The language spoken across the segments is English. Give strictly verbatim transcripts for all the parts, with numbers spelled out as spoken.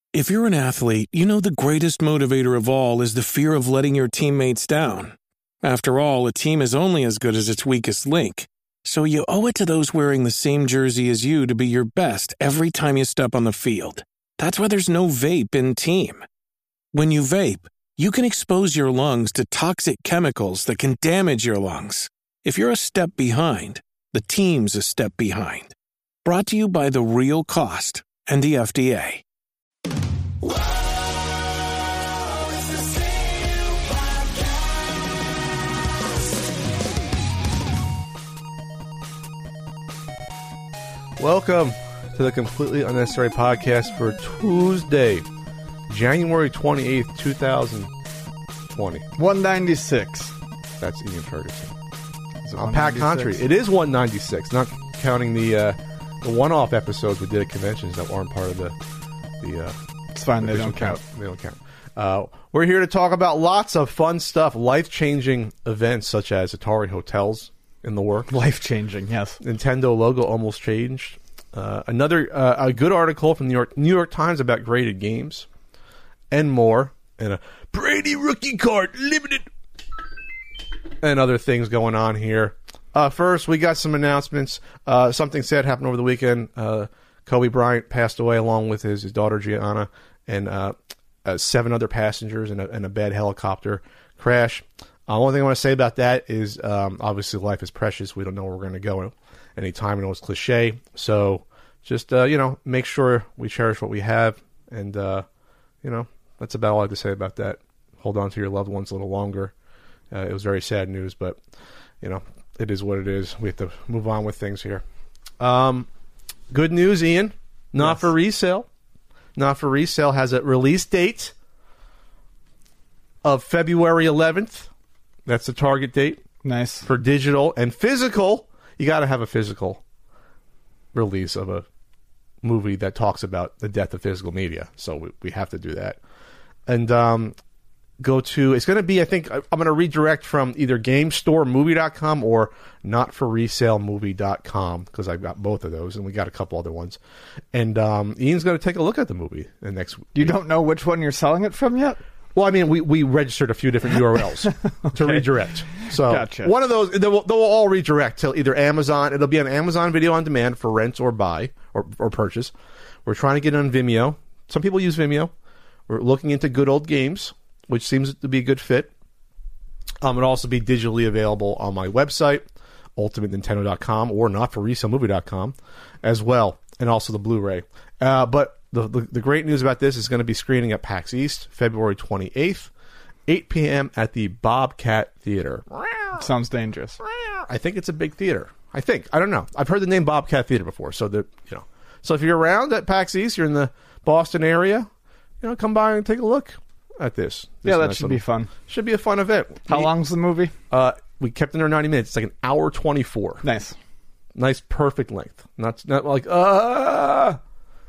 If you're an athlete, you know the greatest motivator of all is the fear of letting your teammates down. After all, a team is only as good as its weakest link. So you owe it to those wearing the same jersey as you to be your best every time you step on the field. That's why there's no vape in team. When you vape, you can expose your lungs to toxic chemicals that can damage your lungs. If you're a step behind, the team's a step behind. Brought to you by The Real Cost and the F D A. Welcome to the Completely Unnecessary Podcast for Tuesday, January twenty-eighth, twenty twenty. one ninety-six. That's Ian Ferguson. Is it On Pat Country. It is one ninety-six, not counting the uh, the one-off episodes we did at conventions that weren't part of the... the uh, it's fine, they don't count. count. They don't count. Uh, we're here to talk about lots of fun stuff, life-changing events such as Atari Hotels in the works. Life-changing, yes. Nintendo logo almost changed. Uh, another uh, a good article from the New York, New York Times about graded games, and more. And a Brady rookie card limited, and other things going on here. Uh, first, we got some announcements. Uh, something sad happened over the weekend. Uh, Kobe Bryant passed away along with his, his daughter Gianna and uh, uh, seven other passengers in a, in a bad helicopter crash. Uh, one thing I want to say about that is, um, obviously, life is precious. We don't know where we're going to go any time. I know it's cliche. So just, uh, you know, make sure we cherish what we have. And, uh, you know, that's about all I have to say about that. Hold on to your loved ones a little longer. Uh, it was very sad news, but, you know, it is what it is. We have to move on with things here. Um, good news, Ian. Not yes. for resale. Not for resale has a release date of February eleventh. That's the target date. Nice. For digital and physical. You got to have a physical release of a movie that talks about the death of physical media. So we, we have to do that. And um, go to, it's going to be, I think, I'm going to redirect from either game store movie dot com or not for resale movie dot com because I've got both of those and we got a couple other ones. And um, Ian's going to take a look at the movie the next week. You don't know which one you're selling it from yet? Well, I mean, we, we registered a few different U R Ls okay. to redirect. So gotcha. One of those, they will, they will all redirect to either Amazon. It'll be on Amazon Video on Demand for rent or buy or, or purchase. We're trying to get it on Vimeo. Some people use Vimeo. We're looking into Good Old Games, which seems to be a good fit. Um, it'll also be digitally available on my website, ultimate nintendo dot com or not for resale movie dot com as well, and also the Blu-ray. Uh, but The, the the great news about this is going to be screening at PAX East, February twenty-eighth, eight p.m. at the Bobcat Theater. Sounds dangerous. I think it's a big theater. I think. I don't know. I've heard the name Bobcat Theater before, so that you know. So if you're around at PAX East, you're in the Boston area, you know, come by and take a look at this. this yeah, that nice should little, be fun. Should be a fun event. How we, long's the movie? Uh, we kept it under ninety minutes. It's like an hour twenty-four. Nice. Nice, perfect length. Not not like uh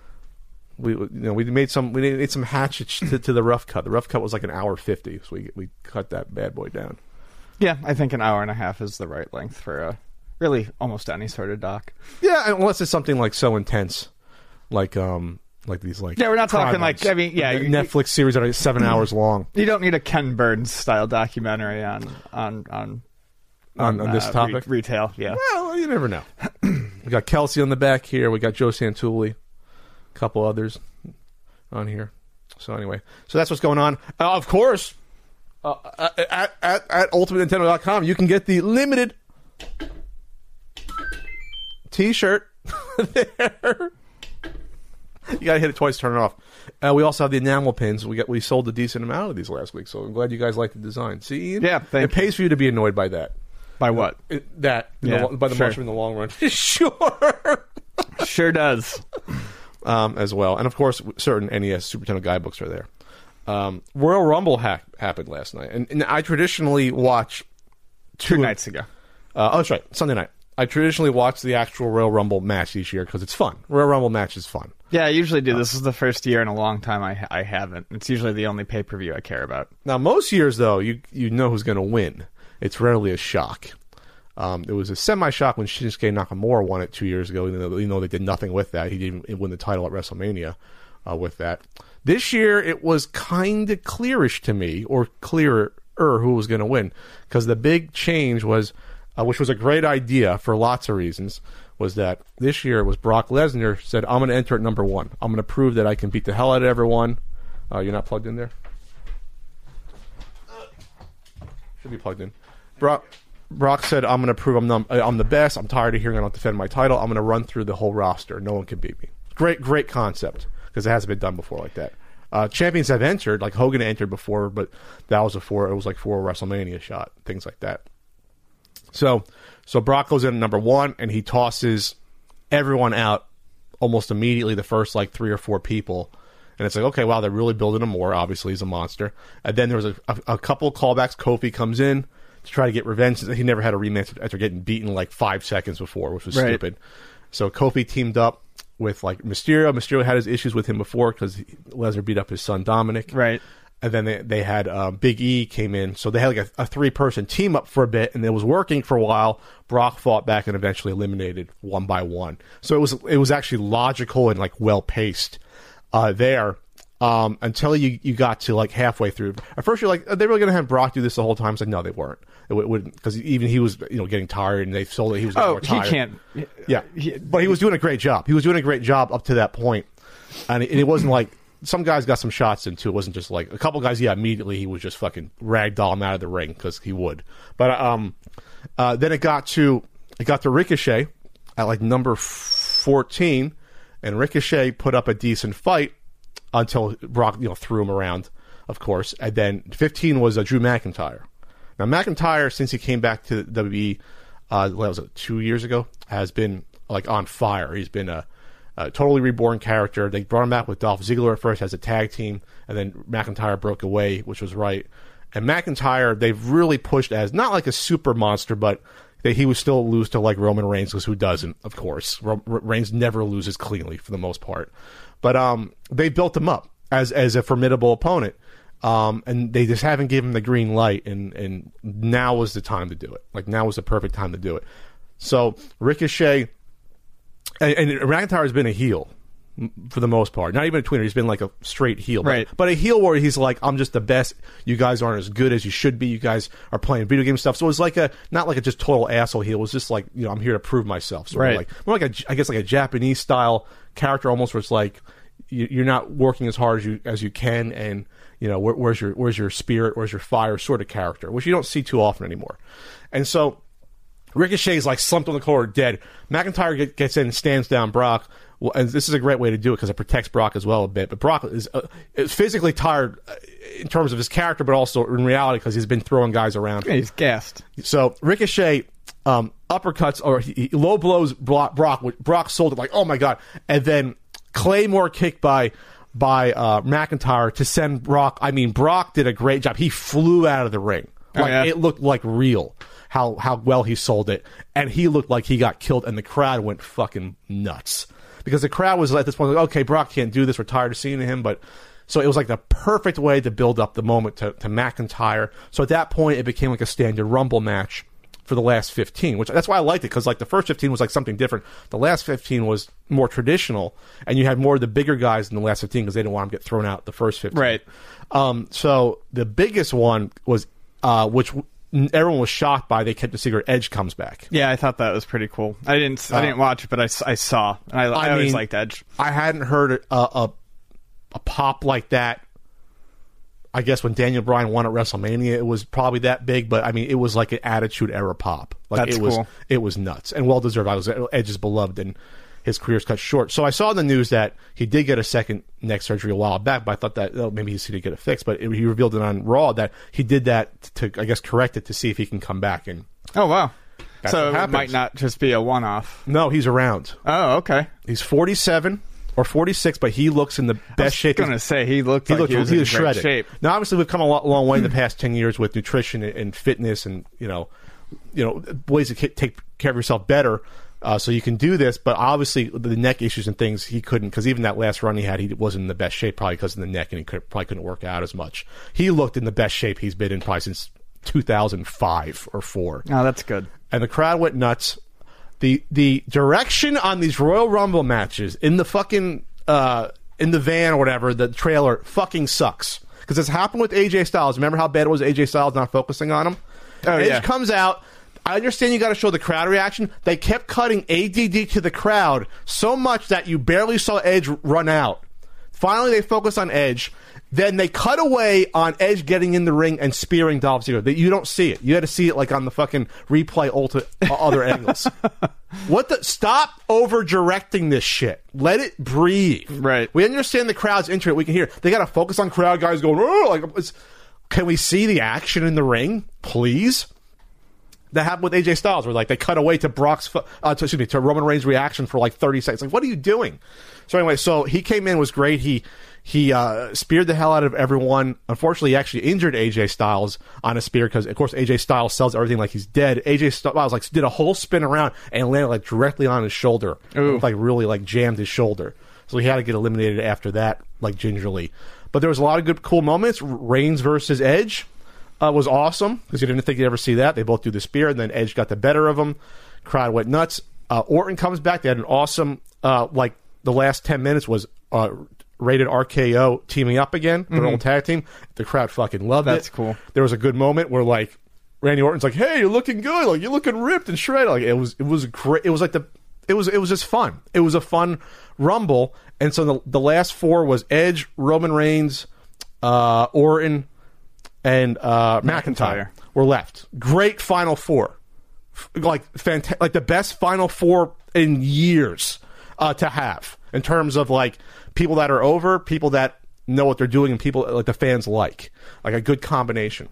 We you know we made some we made some hatchets to, to the rough cut. The rough cut was like an hour fifty, so we we cut that bad boy down. Yeah, I think an hour and a half is the right length for a really almost any sort of doc. Yeah, unless it's something like so intense, like um like these like yeah, we're not talking ones. like I mean yeah Netflix you, series that are seven hours long. You don't need a Ken Burns style documentary on on on on, on, on this uh, topic re- retail. Yeah, well, you never know. We got Kelsey on the back here. We got Joe Santulli. Couple others on here. So anyway, so that's what's going on. Uh, of course, uh, at, at, at ultimate nintendo dot com, you can get the limited T-shirt there. You gotta hit it twice, turn it off. Uh, we also have the enamel pins. We got we sold a decent amount of these last week, so I'm glad you guys like the design. See, Ian? Yeah, thank it pays for you to be annoyed by that. By what? Uh, it, that yeah, the, by the sure. mushroom in the long run. Sure, sure does. Um, as well. And, of course, certain N E S Super Nintendo guidebooks are there. Um, Royal Rumble ha- happened last night. And, and I traditionally watch... Two, two nights ago. Uh, oh, that's right. Sunday night. I traditionally watch the actual Royal Rumble match each year because it's fun. Royal Rumble match is fun. Yeah, I usually do. This is the first year in a long time I I haven't. It's usually the only pay-per-view I care about. Now, most years, though, you you know who's going to win. It's rarely a shock. Um, it was a semi-shock when Shinsuke Nakamura won it two years ago, even though, even though they did nothing with that. He didn't win the title at WrestleMania uh, with that. This year, it was kind of clearish to me, or clearer who was going to win, because the big change was, uh, which was a great idea for lots of reasons, was that this year it was Brock Lesnar said, I'm going to enter at number one. I'm going to prove that I can beat the hell out of everyone. Uh, you're not plugged in there? Should be plugged in. Brock Brock said, I'm going to prove I'm, num- I'm the best. I'm tired of hearing I don't defend my title. I'm going to run through the whole roster. No one can beat me. Great, great concept, because it hasn't been done before like that. Uh, champions have entered, like Hogan entered before, but that was a four. It was like four WrestleMania shot, things like that. So, so Brock goes in at number one, and he tosses everyone out almost immediately. The first like three or four people, and it's like, okay, wow, they're really building him more. Obviously, he's a monster. And then there was a, a, a couple callbacks. Kofi comes in to try to get revenge. He never had a rematch after getting beaten like five seconds before, which was right. stupid. So Kofi teamed up with like Mysterio. Mysterio had his issues with him before because Lesnar beat up his son Dominic. Right. And then they, they had uh, Big E came in. So they had like a, a three-person team up for a bit, and it was working for a while. Brock fought back and eventually eliminated one by one. So it was it was actually logical and like well-paced uh, there um, until you, you got to like halfway through. At first you're like, are they really going to have Brock do this the whole time? It's like, no, they weren't. It wouldn't, because even he was, you know, getting tired, and they sold it. He was getting oh, more tired. he can't. Yeah, he, but he was doing a great job. He was doing a great job up to that point, and it, it wasn't like some guys got some shots in too. It wasn't just like a couple guys. Yeah, immediately he was just fucking ragdoll him out of the ring because he would. But um, uh, then it got to it got to Ricochet at like number fourteen, and Ricochet put up a decent fight until Brock, you know, threw him around, of course. And then fifteen was uh, Drew McIntyre. Now, McIntyre, since he came back to the W W E, uh, what was it, two years ago, has been like on fire. He's been a, a totally reborn character. They brought him back with Dolph Ziggler at first as a tag team, and then McIntyre broke away, which was right. And McIntyre, they've really pushed as not like a super monster, but that he would still lose to like Roman Reigns, because who doesn't, of course. Ro- Reigns never loses cleanly for the most part. But um, they built him up as as a formidable opponent. Um, and they just haven't given him the green light, and, and now was the time to do it. Like, now was the perfect time to do it. So, Ricochet, and, and McIntyre has been a heel for the most part. Not even a tweener, he's been like a straight heel. Right. But, but a heel where he's like, I'm just the best, you guys aren't as good as you should be, you guys are playing video game stuff. So it was like a, not like a just total asshole heel, it was just like, you know, I'm here to prove myself. Sort right. of like, more like a, I guess like a Japanese style character almost, where it's like, you're not working as hard as you as you can, and you know where, where's your where's your spirit, where's your fire, sort of character, which you don't see too often anymore. And so Ricochet's like slumped on the corner, dead. McIntyre get, gets in and stands down Brock. Well, and this is a great way to do it because it protects Brock as well a bit. But Brock is, uh, is physically tired in terms of his character, but also in reality because he's been throwing guys around. Yeah, he's gassed. So Ricochet um, uppercuts or he, he low blows Brock. Brock, Brock sold it like, oh my god, and then Claymore kick by by uh, McIntyre to send Brock. I mean, Brock did a great job. He flew out of the ring. Like, oh, yeah. It looked like real how how well he sold it, and he looked like he got killed, and the crowd went fucking nuts because the crowd was at this point like, okay, Brock can't do this. We're tired of seeing him, but so it was like the perfect way to build up the moment to, to McIntyre. So at that point, it became like a standard Rumble match for the last fifteen, which that's why I liked it, because like the first fifteen was like something different. The last fifteen was more traditional, and you had more of the bigger guys in the last fifteen because they didn't want them to get thrown out the first fifteen. Right. Um, so the biggest one was, uh, which everyone was shocked by. They kept the secret. Edge comes back. Yeah, I thought that was pretty cool. I didn't, I didn't watch it, but I, I saw. I, I, I always mean, liked Edge. I hadn't heard a, a a pop like that. I guess when Daniel Bryan won at WrestleMania, it was probably that big, but I mean, it was like an Attitude Era pop. Like That's it was, cool. It was nuts and well deserved. I was Edge's beloved, and his career's cut short. So I saw in the news that he did get a second neck surgery a while back, but I thought that oh, maybe he's going to get it fixed. But it, he revealed it on Raw that he did that to, I guess, correct it to see if he can come back. And oh wow, that's so what it happens. might not just be a one-off. No, he's around. Oh, okay. He's forty-seven. Or forty-six, but he looks in the best shape. I was going to say, he looked he like looked, he was he in was great shredded. shape. Now, obviously, we've come a lot, long way in the past ten years with nutrition and, and fitness, and you know, you know, ways to k- take care of yourself better, uh, so you can do this. But obviously, the neck issues and things he couldn't, because even that last run he had, he wasn't in the best shape, probably because of the neck, and he could, probably couldn't work out as much. He looked in the best shape he's been in probably since two thousand five or four. Oh, that's good. And the crowd went nuts. The the direction on these Royal Rumble matches in the fucking Uh, in the van or whatever, the trailer fucking sucks. Because this happened with A J Styles. Remember how bad it was A J Styles not focusing on him? Oh, Edge yeah. comes out. I understand you got to show the crowd reaction. They kept cutting A D D to the crowd so much that you barely saw Edge run out. Finally, they focus on Edge. Then they cut away on Edge getting in the ring and spearing Dolph Ziggler. That you don't see it. You had to see it like on the fucking replay, ulti- uh, other angles. What the? Stop over directing this shit. Let it breathe. Right. We understand the crowd's into it. We can hear. They got to focus on crowd guys going. Oh, like, it's, can we see the action in the ring, please? That happened with A J Styles, where like they cut away to Brock's, uh, to, excuse me, to Roman Reigns' reaction for like thirty seconds. Like, what are you doing? So anyway, so he came in, was great. He he uh, speared the hell out of everyone. Unfortunately, he actually injured A J Styles on a spear because, of course, A J Styles sells everything like he's dead. A J Styles like did a whole spin around and landed like directly on his shoulder, Ooh. like really like jammed his shoulder. So he had to get eliminated after that, like gingerly. But there was a lot of good, cool moments. Reigns versus Edge. Uh, was awesome because you didn't think you'd ever see that. They both do the spear, and then Edge got the better of him. Crowd went nuts. Uh, Orton comes back. They had an awesome, uh, like the last ten minutes was uh, rated R K O teaming up again, their Mm-hmm. old tag team. The crowd fucking loved That's it. cool. There was a good moment where like Randy Orton's like, "Hey, you're looking good. Like you're looking ripped and shredded." Like it was, it was great. It was like the, it was, it was just fun. It was a fun Rumble, and so the the last four was Edge, Roman Reigns, uh, Orton, and uh, McIntyre. McIntyre were left. Great Final Four, F- like fanta- like the best Final Four in years uh, to have in terms of like people that are over, people that know what they're doing, and people like the fans like like a good combination.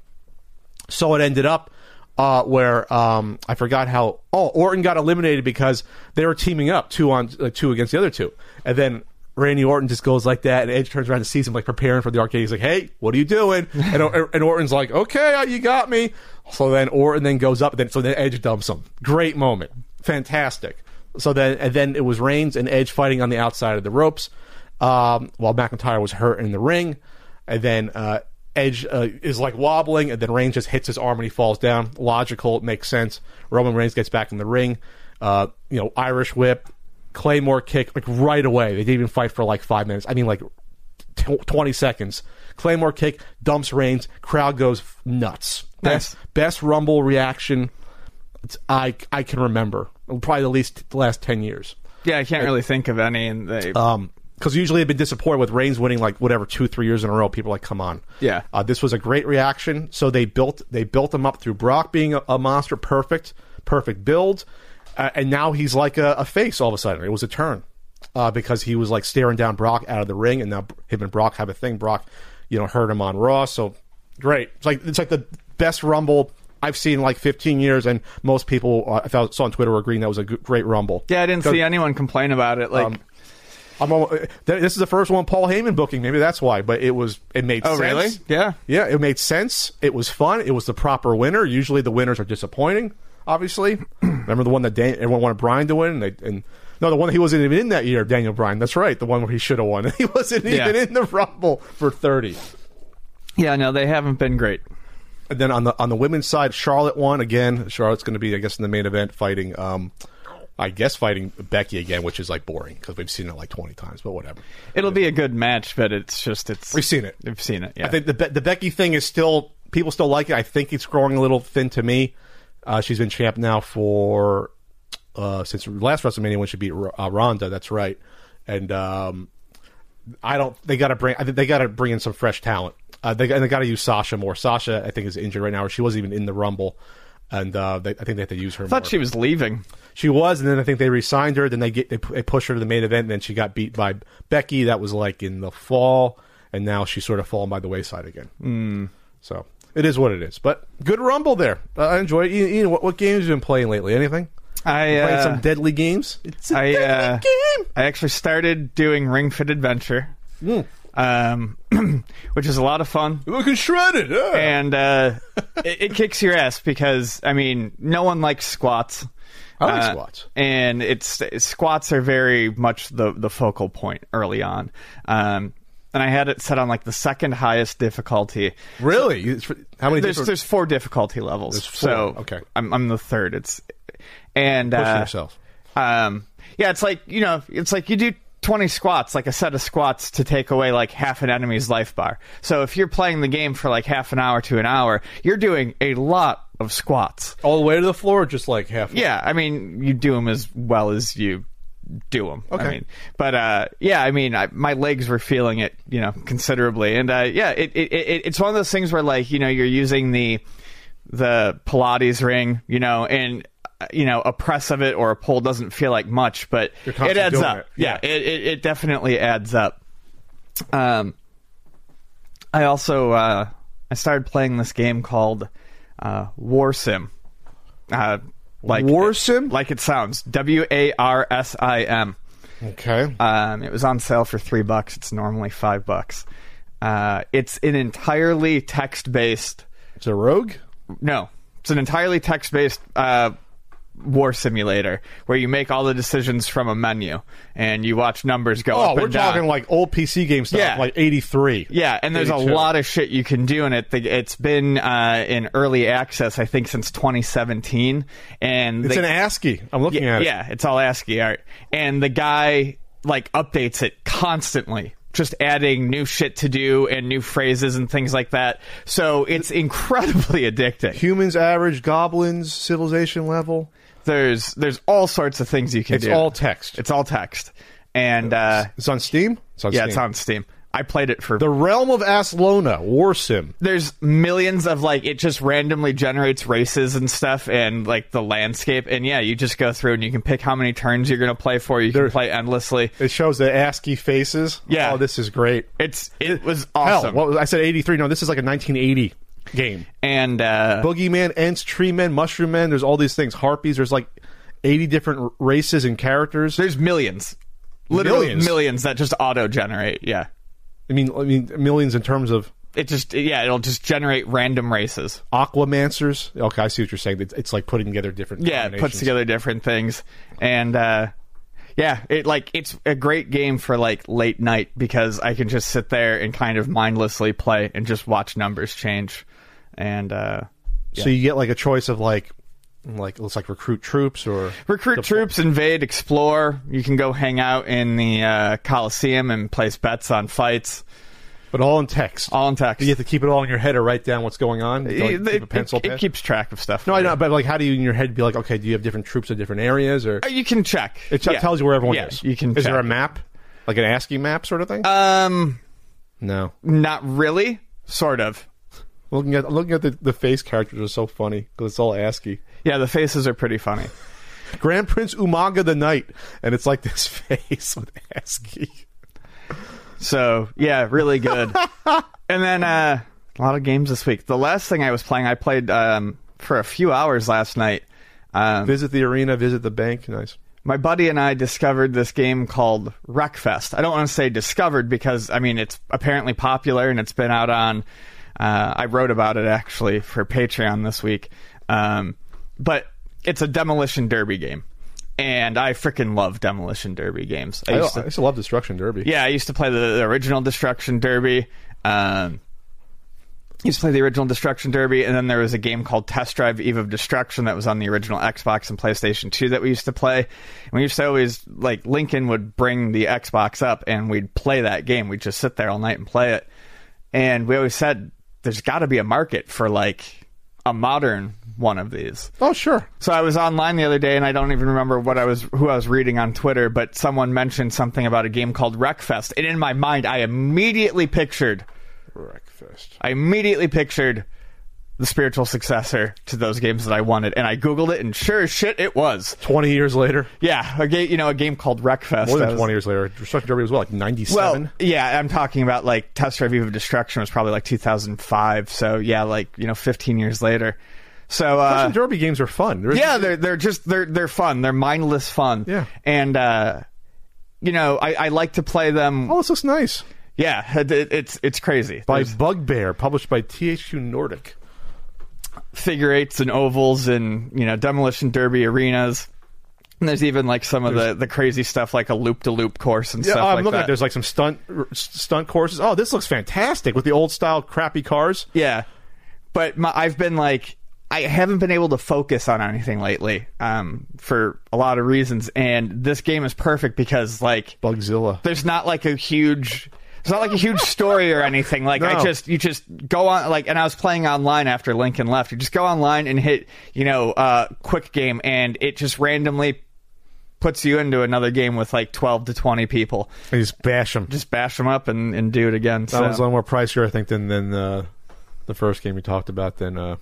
So it ended up uh, where um, I forgot how. Oh, Orton got eliminated because they were teaming up two on uh, two against the other two, and then Randy Orton just goes like that, and Edge turns around and sees him like preparing for the arcade. He's like, "Hey, what are you doing?" and, and Orton's like, "Okay, you got me." So then Orton then goes up, and then so then Edge dumps him. Great moment, fantastic. So then and then it was Reigns and Edge fighting on the outside of the ropes, um, while McIntyre was hurt in the ring, and then uh, Edge uh, is like wobbling, and then Reigns just hits his arm and he falls down. Logical, it makes sense. Roman Reigns gets back in the ring, uh, you know, Irish whip. Claymore kick, like right away. They didn't even fight for like five minutes. I mean, like t- twenty seconds. Claymore kick, dumps Reigns. Crowd goes nuts. Nice. Best, best Rumble reaction it's, I I can remember. Probably at least the last ten years. Yeah, I can't really think of any. And they, Um, because usually I've been disappointed with Reigns winning like whatever two, three years in a row. People are like, come on. Yeah. Uh, this was a great reaction. So they built they built him up through Brock being a, a monster. Perfect, perfect build. Uh, and now he's like a, a face all of a sudden. It was a turn uh, because he was like staring down Brock out of the ring, and now him and Brock have a thing. Brock, you know, hurt him on Raw, so great. It's like it's like the best Rumble I've seen in like fifteen years, and most people uh, I thought, saw on Twitter were agreeing that was a g- great Rumble. yeah, I didn't see anyone complain about it. Like, Um, I'm almost, th- this is the first one Paul Heyman booking. Maybe that's why, but it was it made oh, sense. really? Yeah. Yeah, it made sense. It was fun. It was the proper winner. Usually the winners are disappointing, obviously. Remember the one that Dan- everyone wanted Bryan to win? And, they, and No, the one that he wasn't even in that year, Daniel Bryan. That's right, the one where he should have won. He wasn't Yeah. even in the Rumble for thirty. Yeah, no, they haven't been great. And then on the on the women's side, Charlotte won again. Charlotte's going to be, I guess, in the main event fighting, um, I guess, fighting Becky again, which is like boring because we've seen it like twenty times, but whatever. It'll be a good match, but it's just it's. We've seen it. We've seen it. Yeah. I think the Be- the Becky thing is still, people still like it. I think it's growing a little thin to me. Uh, she's been champ now for uh, since last WrestleMania when she beat uh, Ronda. That's right, and um, I don't. They got to bring. I think they got to bring in some fresh talent. Uh, they and they got to use Sasha more. Sasha, I think, is injured right now, or she wasn't even in the Rumble, and uh, they, I think they have to use her. I thought more. she was leaving. She was, and then I think they re-signed her. Then they get they, they push her to the main event, and then she got beat by Becky. That was like in the fall, and now she's sort of fallen by the wayside again. Mm. So it is what it is. But good Rumble there. Uh, I enjoy it. Ian, Ian, what, what games have you been playing lately? Anything? I Playing uh, some deadly games. It's a I, deadly uh, game. I actually started doing Ring Fit Adventure, Mm. um, which is a lot of fun. You're looking shredded. Yeah. And uh, it, it kicks your ass because, I mean, no one likes squats. I like Uh, squats. And it's squats are very much the, the focal point early on. Um, and I had it set on like the second highest difficulty. Really? You- How many? There's different- there's four difficulty levels. There's four, So okay. I'm I'm the third. It's and Pushing uh, yourself. Um, yeah, it's like you know, it's like you do twenty squats, like a set of squats to take away like half an enemy's life bar. So if you're playing the game for like half an hour to an hour, you're doing a lot of squats. All the way to the floor, or just like half? Yeah, I mean, you do them as well as you do them. Okay. I mean, but uh, yeah, I mean, I, my legs were feeling it, you know, considerably, and uh, yeah, it, it, it it's one of those things where like, you know, you're using the the Pilates ring, you know, and you know, a press of it or a pull doesn't feel like much, but it adds up. It. Yeah, yeah it, it it definitely adds up. Um, I also uh, I started playing this game called uh, War Sim. Uh, like War Sim, like it sounds. W A R S I M. Okay. Um, it was on sale for three bucks. It's normally five bucks. Uh, it's an entirely text-based. It's a rogue. No, it's an entirely text-based uh, war simulator where you make all the decisions from a menu and you watch numbers go oh, up and we're down. talking like old P C game stuff, Yeah. like eighty-three. Yeah, and there's eighty-two. a lot of shit you can do in it. It's been uh, in early access, I think, since twenty seventeen. And It's they- an ASCII. I'm looking yeah, at it. Yeah, it's all ASCII art. And the guy, like, updates it constantly. Just adding new shit to do and new phrases and things like that. So it's incredibly addicting. Humans, average, goblins, civilization level. There's there's all sorts of things you can It's do. all text. It's all text. And uh, It's on Steam? It's on yeah, Steam. it's on Steam. I played it for The Realm of Aslona, War Sim. there's millions of like it just randomly generates races and stuff and like the landscape, and yeah, you just go through and you can pick how many turns you're going to play for. You can There- play endlessly. It shows the ASCII faces. Yeah. Oh, this is great. It's it was Hell, awesome. what was, I said eighty-three. No, this is like a nineteen eighty game. And uh, Boogeyman, Ents, Tree Men, Mushroom Men. There's all these things. Harpies. There's like eighty different r- races and characters. there's millions, literally Millions? millions that just auto generate. Yeah, I mean, I mean, millions in terms of it just yeah it'll just generate random races. Aquamancers. Okay, I see what you're saying. It's, it's like putting together different. Yeah, it puts combinations. together different things, and uh, yeah, it like it's a great game for like late night because I can just sit there and kind of mindlessly play and just watch numbers change, and uh, So you get like a choice of like, like let's like recruit troops or recruit troops, invade, explore. You can go hang out in the uh, Coliseum and place bets on fights, but all in text. all in text. You have to keep it all in your head or write down what's going on. You It, like, keep a it- pencil. it pen? keeps track of stuff. No, for I you. know, but like, how do you in your head be like, okay, do you have different troops in different areas, or You can check. it t- Yeah. tells you where everyone Yeah, is? You can. Is check. there a map, like an ASCII map sort of thing? Um, no. not really. Sort of. Looking at looking at the, the face characters are so funny because it's all ASCII. Yeah, the faces are pretty funny. Grand Prince Umaga the Knight, and it's like this face with ASCII. So yeah, really good. And then uh, a lot of games this week. The last thing I was playing, I played um, for a few hours last night. Um, Visit the arena, visit the bank. Nice. my buddy and I discovered this game called Wreckfest. I don't want to say discovered because I mean it's apparently popular and it's been out on. Uh, I wrote about it actually for Patreon this week, um, but it's a demolition derby game, and I freaking love demolition derby games. I I, used I to, used to love Destruction Derby. yeah, I used to play the, the original Destruction Derby. Um, used to play the original Destruction Derby, and then there was a game called Test Drive Eve of Destruction that was on the original Xbox and PlayStation two that we used to play. And we used to always, like, Lincoln would bring the Xbox up, and we'd play that game. We'd just sit there all night and play it. And we always said, there's got to be a market for, like, a modern one of these. Oh, sure. So I was online the other day, and I don't even remember what I was, who I was reading on Twitter, but someone mentioned something about a game called Wreckfest, and in my mind, I immediately pictured, Breakfast. I immediately pictured the spiritual successor to those games that I wanted, and I googled it, and sure as shit, it was. Twenty years later, Yeah, a game, you know, a game called Wreckfest. more I than was- twenty years later, Destruction Derby was what, like ninety-seven. Well, yeah, I'm talking about like Test Drive Eve of Destruction was probably like two thousand five, so yeah, like you know, fifteen years later. So uh, Destruction Derby games are fun. There's- yeah, they're they're just they're they're fun. They're mindless fun. Yeah. and uh, you know, I, I like to play them. Oh, this looks nice. Yeah, it, it, it's it's crazy. By There's Bugbear, published by T H Q Nordic. figure eights and ovals and you know demolition derby arenas. And there's even like some of the, the crazy stuff like a loop to loop course and Yeah, stuff I'm like looking that. at there's like some stunt r- stunt courses. Oh, this looks fantastic with the old style crappy cars. Yeah, but my, I've been like I haven't been able to focus on anything lately um, for a lot of reasons, and this game is perfect because like Bugzilla. There's not like a huge, it's not like a huge story or anything. Like No. I just you just go on like, and I was playing online after Lincoln left. You just go online and hit you know uh, quick game, and it just randomly puts you into another game with like twelve to twenty people. And just bash them. Just bash them up and, and do it again. That so. was a little more pricier, I think, than than uh, the first game we talked about. Than uh,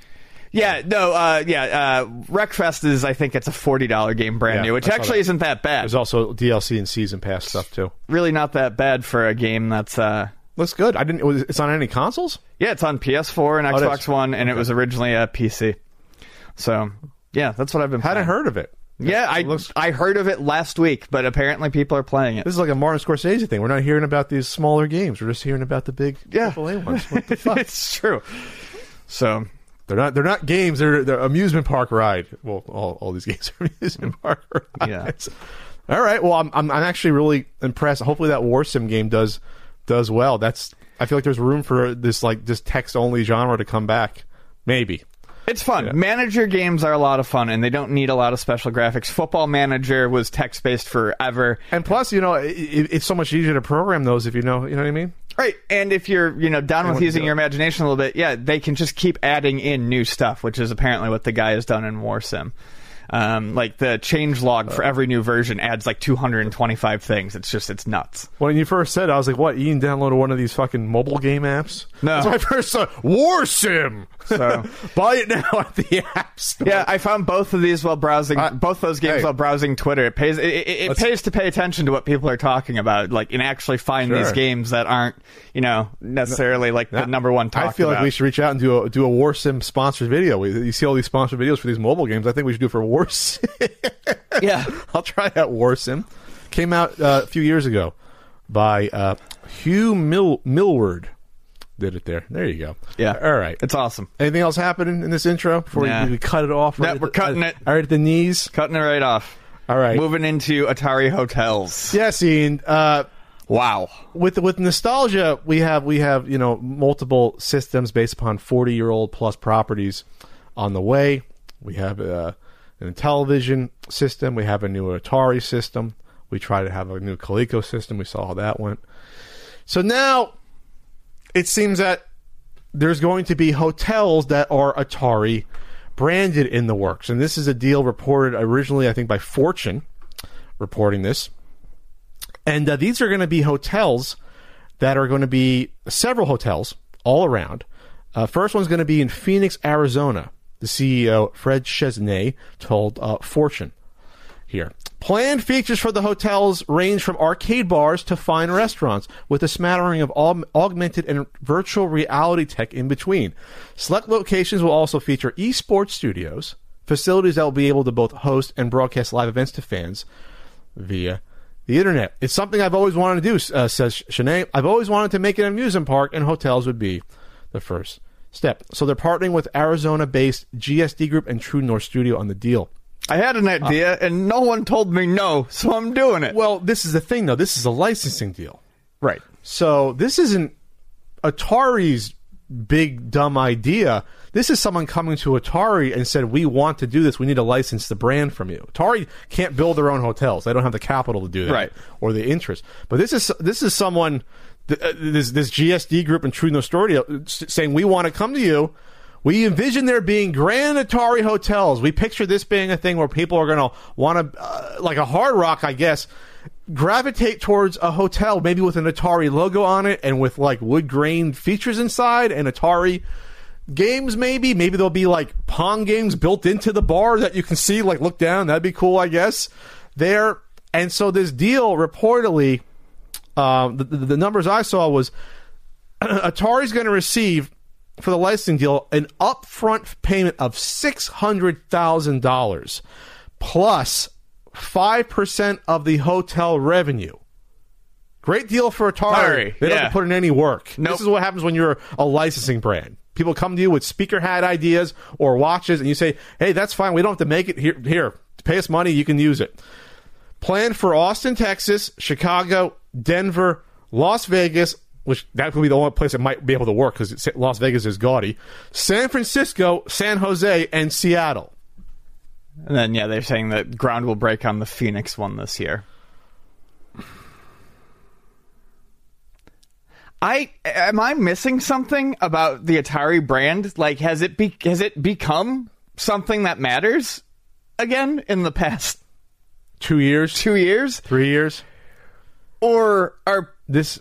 Yeah, no, uh, yeah, uh, Wreckfest is, I think it's a forty dollars game brand Yeah, new, which I saw actually that. isn't that bad. there's also D L C and season pass stuff too. Really not that bad for a game that's, uh, Looks good. I didn't. Was, it's on any consoles? yeah, it's on P S four and Oh, it Xbox is. One, and Okay. it was originally a P C. So, yeah, that's what I've been Hadn't playing. heard of it. Yeah, I, It looks- I heard of it last week, but apparently people are playing it. This is like a Martin Scorsese thing. We're not hearing about these smaller games. We're just hearing about the big Yeah. triple A ones. What the fuck? It's true. So, They're not. They're not games. They're they're amusement park ride. Well, all, all these games are amusement park rides. Yeah. All right. Well, I'm, I'm I'm actually really impressed. Hopefully that War Sim game does does well. That's. I feel like there's room for this like this text only genre to come back. Maybe. it's fun. Yeah. Manager games are a lot of fun, and they don't need a lot of special graphics. Football Manager was text-based forever. And plus, you know, it, it's so much easier to program those if you know. You know what I mean? Right, and if you're, you know, down want with to using do your it. imagination a little bit, yeah, they can just keep adding in new stuff, which is apparently what the guy has done in War Sim. Um, like the change log for every new version adds like two hundred twenty-five things. It's just, it's nuts. When you first said it, I was like, what? Ian downloaded one of these fucking mobile game apps? No. That's when I first saw War Sim. So- Buy it now at the App Store. Yeah, I found both of these while browsing, I- both those games hey. while browsing Twitter. It pays, it, it, it Let's- pays to pay attention to what people are talking about, like, and actually find Sure. these games that aren't, you know, necessarily like the number one talked I feel about. like we should reach out and do a do a War Sim sponsored video. We, you see all these sponsored videos for these mobile games. I think we should do it for War Sim. Yeah. I'll try out War Sim. Came out uh, a few years ago by uh, Hugh Mill- Millward. Did it there. There you go. Yeah. All right. It's awesome. Anything else happening in this intro before Nah. we, we cut it off? No, right at we're the- cutting uh, it. All right at the knees. Cutting it right off. All right. Moving into Atari Hotels. Yes, Ian. Uh, Wow. with with nostalgia, we have we have you know multiple systems based upon forty year old plus properties on the way. We have uh, a Intellivision system. We have a new Atari system. We try to have a new Coleco system. We saw how that went. So now it seems that there's going to be hotels that are Atari branded in the works, and this is a deal reported originally, I think, by Fortune, reporting this. And uh, these are going to be hotels that are going to be several hotels all around. Uh, first one's going to be in Phoenix, Arizona. The C E O, Fred Chesnay, told uh, Fortune here. Planned features for the hotels range from arcade bars to fine restaurants, with a smattering of aug- augmented and virtual reality tech in between. Select locations will also feature esports studios, facilities that will be able to both host and broadcast live events to fans via the internet. It's something I've always wanted to do, uh, says Shanae. I've always wanted to make an amusement park, and hotels would be the first step. So they're partnering with Arizona-based G S D Group and True North Studio on the deal. I had an idea, and no one told me no, so I'm doing it. Well, this is the thing, though. This is a licensing deal. Right. So this isn't Atari's big, dumb idea. This is someone coming to Atari and said, we want to do this. We need to license the brand from you. Atari can't build their own hotels. They don't have the capital to do that. Right. Or the interest. But this is this is someone, th- uh, this, this G S D Group and True North Studio s- saying, we want to come to you. We envision there being grand Atari hotels. We picture this being a thing where people are going to want to, uh, like a Hard Rock, I guess, gravitate towards a hotel, maybe with an Atari logo on it and with like wood grain features inside and Atari games. Maybe, maybe there'll be like Pong games built into the bar that you can see, like look down. That'd be cool, I guess. There, and so this deal reportedly, um, the, the, the numbers I saw was Atari's going to receive, for the licensing deal, an upfront payment of six hundred thousand dollars plus five percent of the hotel revenue. Great deal for Atari. Atari, They don't yeah. have to put in any work. Nope. This is what happens when you're a licensing brand. People come to you with speaker hat ideas or watches, and you say, hey, that's fine. We don't have to make it. Here, here, pay us money. You can use it. Planned for Austin, Texas, Chicago, Denver, Las Vegas, which that would be the only place it might be able to work because Las Vegas is gaudy. San Francisco, San Jose, and Seattle. And then, yeah, they're saying that ground will break on the Phoenix one this year. I am I missing something about the Atari brand? Like, has it be, has it become something that matters again in the past two years, two years, three years, or are this?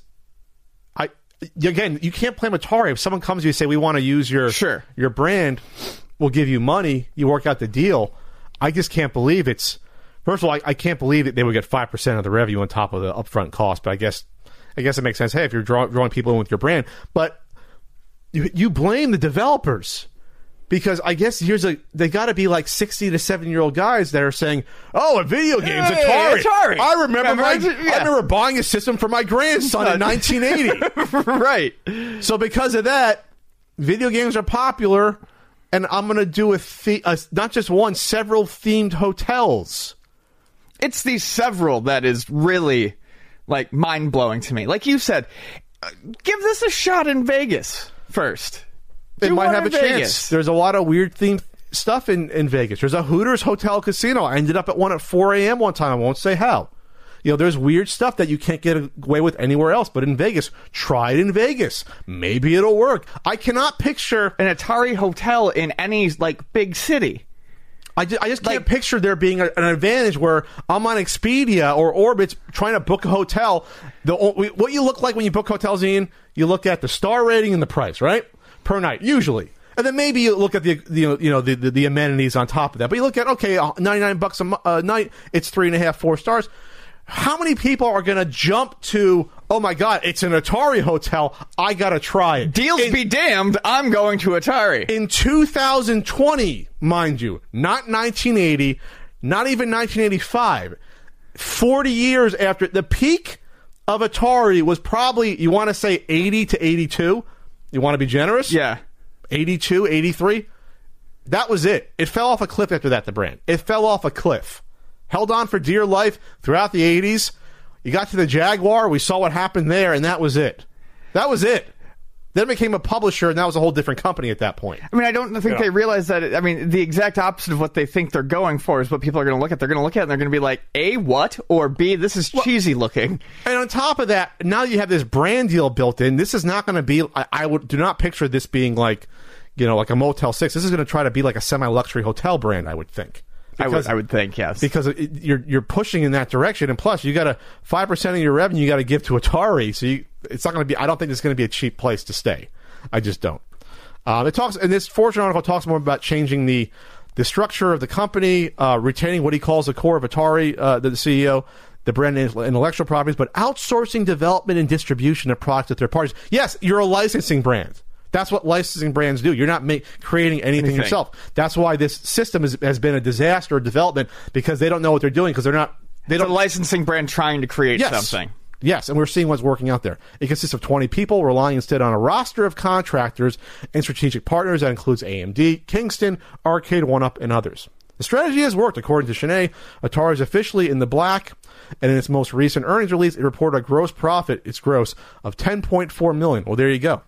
I again, you can't blame Atari if someone comes to you and say we want to use your sure. your brand, we'll give you money, you work out the deal. I just can't believe it's. First of all, I, I can't believe that they would get five percent of the revenue on top of the upfront cost. But I guess, I guess it makes sense. Hey, if you're draw, drawing people in with your brand, but you, you blame the developers because I guess here's a they got to be like sixty to seventy year old guys that are saying, "Oh, a video games, hey, Atari. Atari. I remember, remember my, yeah. I remember buying a system for my grandson in nineteen eighty. Right. So because of that, video games are popular. And I'm going to do a, the- a not just one, several themed hotels. It's the several that is really, like, mind-blowing to me. Like you said, uh, give this a shot in Vegas first. It Do might one have a in chance. Vegas. There's a lot of weird themed stuff in, in Vegas. There's a Hooters Hotel Casino. I ended up at one at four a.m. one time. I won't say how. You know, there's weird stuff that you can't get away with anywhere else. But in Vegas, try it in Vegas. Maybe it'll work. I cannot picture an Atari hotel in any, like, big city. I just, I just can't Like- picture there being a, an advantage where I'm on Expedia or Orbitz trying to book a hotel. The what you look like when you book hotels, Ian, you look at the star rating and the price, right? Per night, usually. And then maybe you look at the, the you know the, the, the amenities on top of that. But you look at, okay, ninety-nine bucks a mo- uh, night, it's three and a half, four stars. How many people are going to jump to, oh my God, it's an Atari hotel, I got to try it. Deals in, be damned, I'm going to Atari. In two thousand twenty, mind you, not nineteen eighty, not even nineteen eighty-five, forty years after, the peak of Atari was probably, you want to say eighty to eighty-two? You want to be generous? Yeah. eighty-two, eighty-three? That was it. It fell off a cliff after that, the brand. It fell off a cliff. Held on for dear life throughout the eighties. You got to the Jaguar. We saw what happened there, and that was it. That was it. Then it became a publisher, and that was a whole different company at that point. I mean, I don't think You know. they realize that. It, I mean, the exact opposite of what they think they're going for is what people are going to look at. They're going to look at it and they're going to be like, A, what? Or B, this is cheesy looking. And on top of that, now you have this brand deal built in. This is not going to be, I, I would do not picture this being like, you know, like a Motel six. This is going to try to be like a semi-luxury hotel brand, I would think. I would, I would think, yes. Because it, you're you're pushing in that direction, and plus you got a five percent of your revenue you got to give to Atari, so you, it's not going to be. I don't think it's going to be a cheap place to stay. I just don't. Um, it talks, and this Fortune article talks more about changing the the structure of the company, uh, retaining what he calls the core of Atari, uh, the, the C E O, the brand and intellectual properties, but outsourcing development and distribution of products to third parties. Yes, you're a licensing brand. That's what licensing brands do. You're not ma- creating anything, anything yourself. That's why this system is, has been a disaster of development, because they don't know what they're doing, because they're not. They it's don't a licensing brand trying to create yes. something. Yes, and we're seeing what's working out there. It consists of twenty people, relying instead on a roster of contractors and strategic partners that includes A M D, Kingston, Arcade, one-up, and others. The strategy has worked, according to Shanae. Atari is officially in the black, and in its most recent earnings release, it reported a gross profit, its gross, of ten point four million dollars. Well, there you go.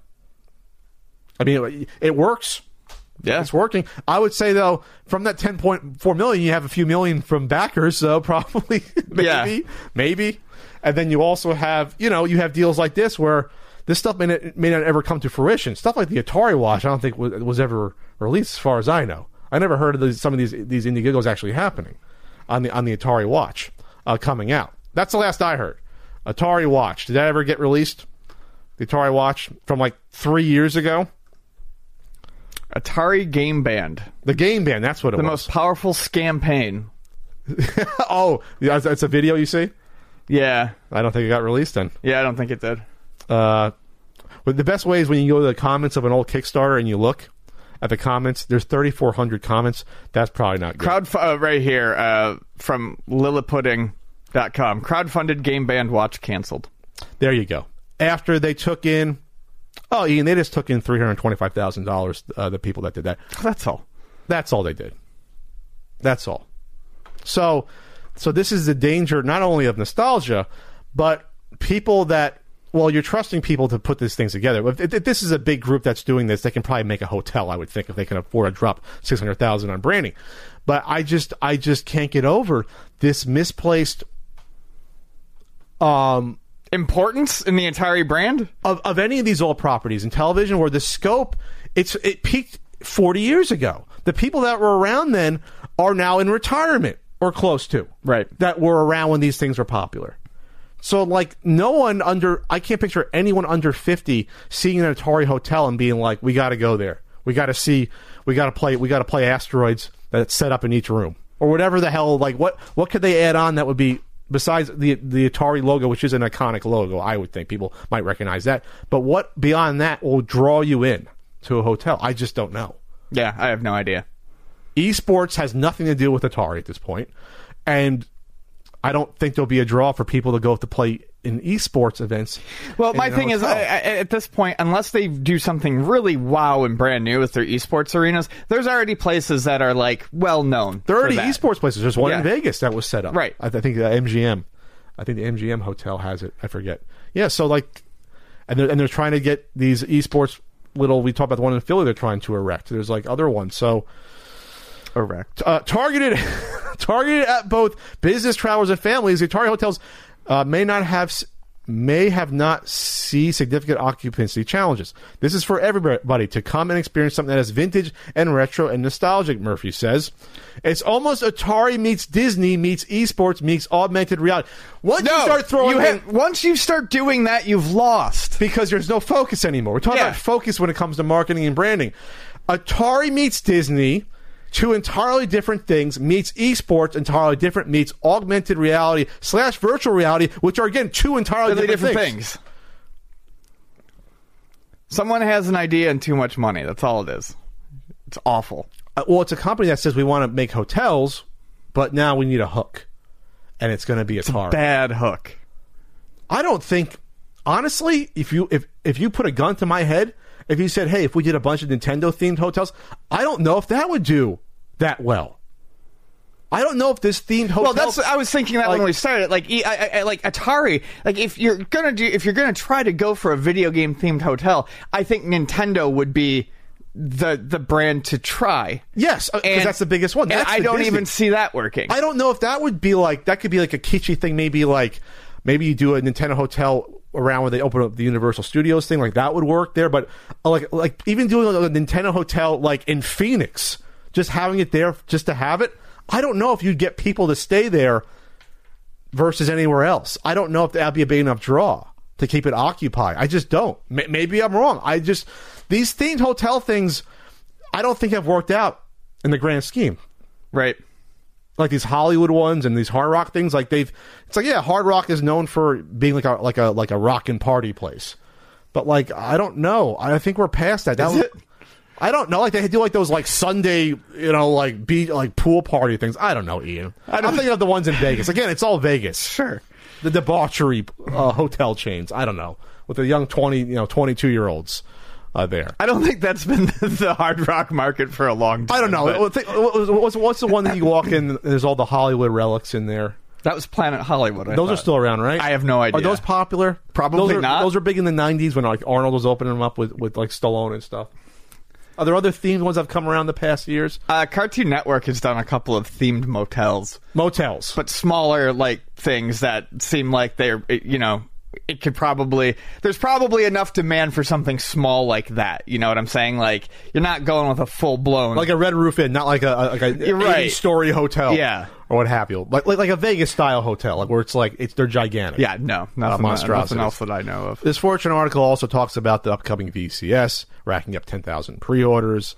I mean, it works. Yeah. It's working. I would say, though, from that ten point four million dollars, you have a few million from backers, so probably, maybe, yeah. maybe. And then you also have, you know, you have deals like this where this stuff may not, may not ever come to fruition. Stuff like the Atari Watch, I don't think was, was ever released, as far as I know. I never heard of these, some of these these Indiegogos actually happening on the on the Atari Watch uh, coming out. That's the last I heard. Atari Watch. Did that ever get released? The Atari Watch from like three years ago? Atari Game Band. The Game Band, that's what it the was. The most powerful campaign. Oh, that's a video you see? Yeah. I don't think it got released then. Yeah, I don't think it did. Uh, but the best way is when you go to the comments of an old Kickstarter and you look at the comments, there's thirty-four hundred comments. That's probably not good. Crowd uh, right here uh, from Lilipudding dot com. Crowdfunded Game Band Watch canceled. There you go. After they took in, oh, Ian, they just took in three hundred twenty-five thousand dollars, uh, the people that did that. That's all. That's all they did. That's all. So, so this is the danger not only of nostalgia, but people that well, you're trusting people to put these things together. If, if this is a big group that's doing this, they can probably make a hotel, I would think, if they can afford to drop six hundred thousand dollars on branding. But I just I just can't get over this misplaced um, importance in the entire brand of, of any of these old properties in television where the scope, it's it peaked forty years ago. The people that were around then are now in retirement or close to. Right. That were around when these things were popular. So, like, no one under, I can't picture anyone under fifty seeing an Atari hotel and being like, we got to go there. We got to see, we got to play, we got to play Asteroids that's set up in each room. Or whatever the hell, like, what, what could they add on that would be, besides the the Atari logo, which is an iconic logo, I would think people might recognize that. But what beyond that will draw you in to a hotel? I just don't know. Yeah, I have no idea. Esports has nothing to do with Atari at this point, and I don't think there'll be a draw for people to go to play in esports events. Well, my thing is, I, I, at this point, unless they do something really wow and brand new with their esports arenas, there's already places that are, like, well-known. There are already esports places. There's one yeah. in Vegas that was set up. Right. I, th- I think the M G M. I think the M G M hotel has it. I forget. Yeah, so, like, and they're, and they're trying to get these esports little, we talked about the one in Philly they're trying to erect. There's, like, other ones. So, erect. Uh, targeted, targeted at both business travelers and families, the Atari hotels uh, may not have may have not see significant occupancy challenges. This is for everybody to come and experience something that is vintage and retro and nostalgic, Murphy says. It's almost Atari meets Disney meets esports meets augmented reality. Once no, you start throwing you in, have, once you start doing that, you've lost. Because there's no focus anymore. We're talking yeah. about focus when it comes to marketing and branding. Atari meets Disney, two entirely different things, meets esports, entirely different, meets augmented reality slash virtual reality, which are, again, two entirely different, different, different things. things. Someone has an idea and too much money. That's all it is. It's awful. Uh, well, it's a company that says we want to make hotels, but now we need a hook, and it's going to be It's Atari. a bad hook. I don't think, honestly, if you if if you put a gun to my head, if you said, hey, if we did a bunch of Nintendo-themed hotels, I don't know if that would do that well. I don't know if this themed hotel. Well, that's I was thinking that like, when we started. Like, I, I, like Atari. Like, if you're gonna do, if you're gonna try to go for a video game themed hotel, I think Nintendo would be the the brand to try. Yes, because that's the biggest one. That's and I the don't Disney. even see that working. I don't know if that would be like that. Could be like a kitschy thing. Maybe like maybe you do a Nintendo hotel around where they open up the Universal Studios thing. Like that would work there. But uh, like like even doing a Nintendo hotel like in Phoenix, just having it there just to have it. I don't know if you'd get people to stay there versus anywhere else. I don't know if that'd be a big enough draw to keep it occupied. I just don't. M- maybe I'm wrong. I just these themed hotel things, I don't think have worked out in the grand scheme. Right. Like these Hollywood ones and these Hard Rock things, like they've. It's like yeah, Hard Rock is known for being like a like a like a rockin' party place, but like I don't know. I think we're past that. That Is was, it? I don't know. Like they do like those like Sunday, you know, like beach, like pool party things. I don't know, Ian. I don't, I'm thinking of the ones in Vegas. Again, it's all Vegas. Sure. The debauchery uh, hotel chains. I don't know, with the young twenty, you know, twenty-two year olds uh, there. I don't think that's been the Hard Rock market for a long time. I don't know. but- What's, what's the one that you walk in? There's all the Hollywood relics in there. That was Planet Hollywood. I Those thought. are still around, right? I have no idea. Are those popular? Probably those are, not. Those are big in the nineties when like Arnold was opening them up with, with like Stallone and stuff. Are there other themed ones that have come around the past years? Uh, Cartoon Network has done a couple of themed motels, Motels. but smaller like things that seem like they're you know it could probably there's probably enough demand for something small like that. You know what I'm saying? Like you're not going with a full blown Like a Red Roof Inn, not like a like a You're right. eighty-story hotel, Yeah. or what have you. Like like, like a Vegas style hotel, like where it's like it's they're gigantic. yeah no nothing, monstrosities. nothing else that I know of. This Fortune article also talks about the upcoming V C S, racking up ten thousand pre-orders.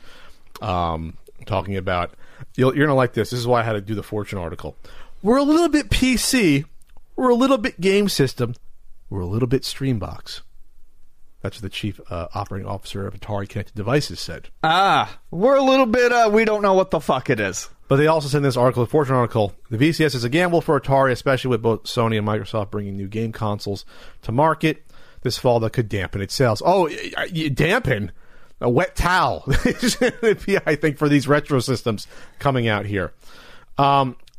Um, talking about you'll, you're gonna like this. This is why I had to do the Fortune article. We're a little bit P C. We're a little bit game system. We're a little bit Streambox. That's what the chief uh, operating officer of Atari Connected Devices said. Ah, we're a little bit uh, we don't know what the fuck it is. But they also said in this article, the Fortune article, the V C S is a gamble for Atari, especially with both Sony and Microsoft bringing new game consoles to market this fall that could dampen its sales. Oh, y- y- dampen? A wet towel, I think, for these retro systems coming out here. Um,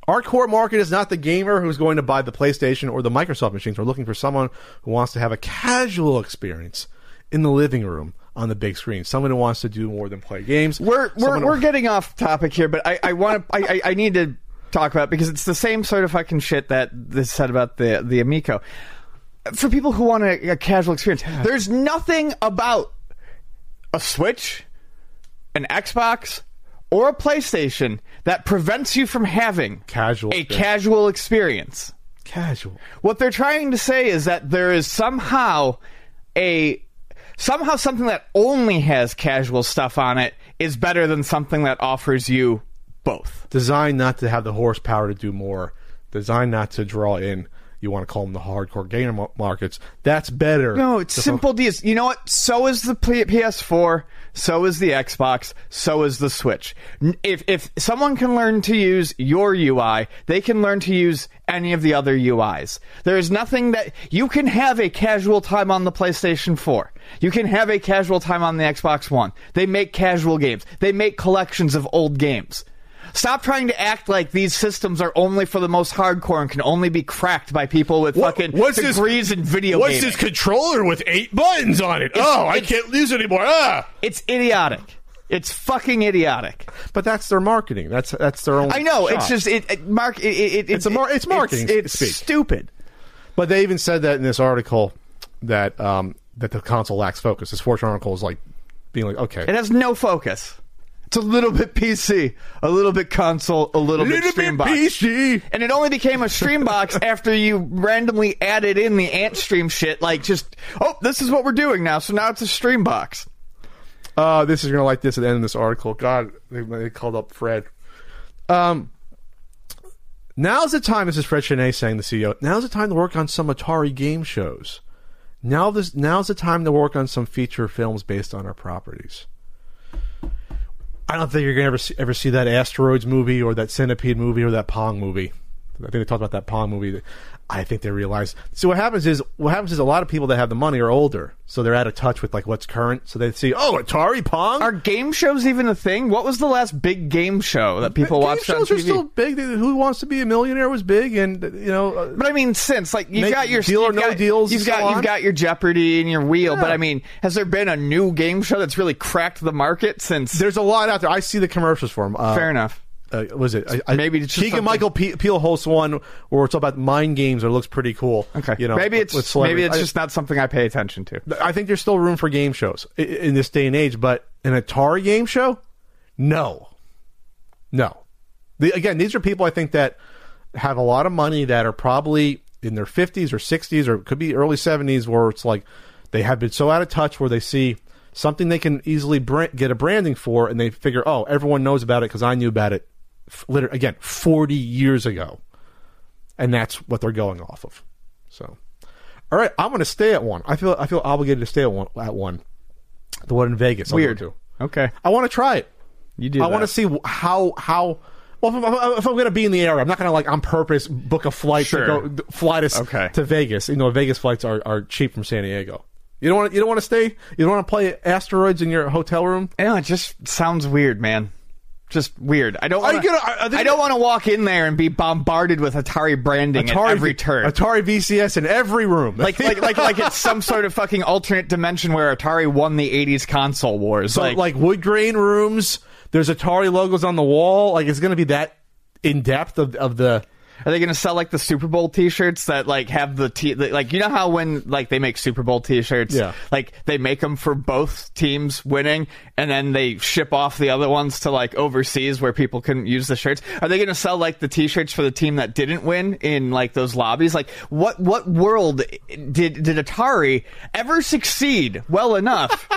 Our core market is not the gamer who's going to buy the PlayStation or the Microsoft machines. We're looking for someone who wants to have a casual experience in the living room on the big screen. Someone who wants to do more than play games. We're we're, Someone we're who- getting off topic here, but I, I want to I, I I need to talk about it because it's the same sort of fucking shit that this said about the the Amico. For people who want a, a casual experience, there's nothing about a Switch, an Xbox, or a PlayStation that prevents you from having Casual a experience. casual experience. Casual. What they're trying to say is that there is somehow a somehow something that only has casual stuff on it is better than something that offers you both. Designed not to have the horsepower to do more. Designed not to draw in, you want to call them the hardcore gamer mar- markets. That's better. No, it's to simple D's. You know what? So is the P- PS4. So is the Xbox. So is the Switch. N- If if someone can learn to use your U I, they can learn to use any of the other U Is. There is nothing that you can have a casual time on the PlayStation four. You can have a casual time on the Xbox One. They make casual games. They make collections of old games. Stop trying to act like these systems are only for the most hardcore and can only be cracked by people with What- fucking what's this- degrees in video What's gaming. this controller with eight buttons on it? oh, I it's- can't use it anymore. Ah! It's idiotic. It's fucking idiotic. But that's their marketing. That's that's their own. I know. shop. It's just it. it mark. It, it, it, It's a mar- it's marketing It's, speak. it's stupid. But they even said that in this article that um, that the console lacks focus. This Fortune article is like being like, okay, It has no focus. It's a little bit P C, a little bit console, a little, little bit bit Streambox. P C. And it only became a Streambox after you randomly added in the Ant Stream shit. Like, just, oh, this is what we're doing now, so now it's a Streambox. Uh, this is gonna like this at the end of this article. God, they, they called up Fred. Um, now's the time. This is Fred Chenet saying, the C E O. Now's the time to work on some Atari game shows. Now this now's the time to work on some feature films based on our properties. I don't think you're gonna ever see, ever see that Asteroids movie or that Centipede movie or that Pong movie. I think they talked about that Pong movie. I think they realized. So what happens is, what happens is a lot of people that have the money are older, so they're out of touch with like what's current. So they see, oh, Atari Pong. Are game shows even a thing? What was the last big game show that people Game watched on shows T V? are still big. Who Wants to Be a Millionaire was big, and you know. Uh, But I mean, since like you've Make got your Deal or you've No got, Deals you've and got so you've on. got your Jeopardy and your Wheel. Yeah. But I mean, has there been a new game show that's really cracked the market since? there's a lot out there. I see the commercials for them. Uh, Fair enough. Uh, was it I, I, Maybe it's just Keegan something- Michael Pe- Peel hosts one where it's all about mind games. It looks pretty cool. Okay, you know, maybe with it's maybe celebrities. it's I- just not something I pay attention to. I think there's still room for game shows i- in this day and age, but an Atari game show, no, no. The, again, these are people I think that have a lot of money that are probably in their fifties or sixties or it could be early seventies, where it's like they have been so out of touch where they see something they can easily br- get a branding for, and they figure, oh, everyone knows about it because I knew about it. F- literally, again, forty years ago, and that's what they're going off of. So. All right, I'm going to stay at one. I feel I feel obligated to stay at one. At one, the one in Vegas. I'll Weird. go to. Okay, I want to try it. you do. I want to that. see how how. Well, if, I'm- if I'm going to be in the area, I'm not going to like on purpose book a flight Sure. to go fly to Okay. to Vegas. You know, Vegas flights are, are cheap from San Diego. You don't want you don't want to stay. You don't want to play Asteroids in your hotel room. Yeah, it just sounds weird, man. Just weird. I don't. Are you Wanna, gonna- are they I don't want to walk in there and be bombarded with Atari branding at every V- turn. Atari V C S in every room. like, like, like, like it's some sort of fucking alternate dimension where Atari won the eighties console wars. So, like, like, wood grain rooms. There's Atari logos on the wall. Like it's going to be that in depth of of the. are they going to sell like the Super Bowl T-shirts that like have the t like you know how when like they make Super Bowl T-shirts, Yeah. like they make them for both teams winning, and then they ship off the other ones to like overseas where people couldn't use the shirts. Are they going to sell like the T-shirts for the team that didn't win in like those lobbies? Like what what world did did Atari ever succeed well enough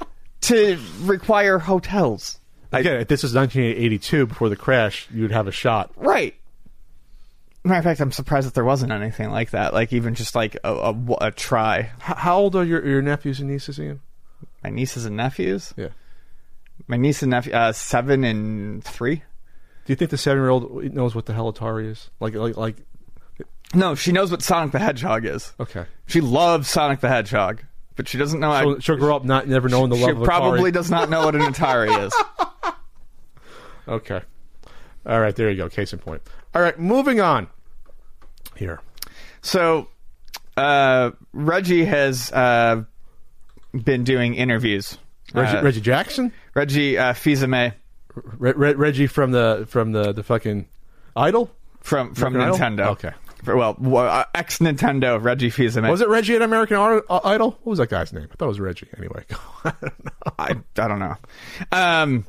to require hotels? Again, if this was nineteen eighty-two before the crash, you'd have a shot. Right. Matter of fact, I'm surprised that there wasn't anything like that. Like even just like a, a, a try. H- how old are your your nephews and nieces again? My nieces and nephews. Yeah. My niece and nephew, uh, seven and three. Do you think the seven year old knows what the hell Atari is? Like like like. No, she knows what Sonic the Hedgehog is. Okay. She loves Sonic the Hedgehog, but she doesn't know. She'll, I, she'll grow up not never knowing the she love of probably Atari. does not know what an Atari is. Okay. All right, there you go. Case in point. All right, moving on here. So, uh, Reggie has uh, been doing interviews. Reggie, uh, Reggie Jackson? Reggie uh, Fils-Aimé. Re- Re- Reggie from the from the, the fucking Idol? From from American Nintendo. Idol? Okay. Well, uh, ex Nintendo Reggie Fils-Aimé. Was it Reggie at American Idol? What was that guy's name? I thought it was Reggie. Anyway, I don't know. I, I don't know. Um,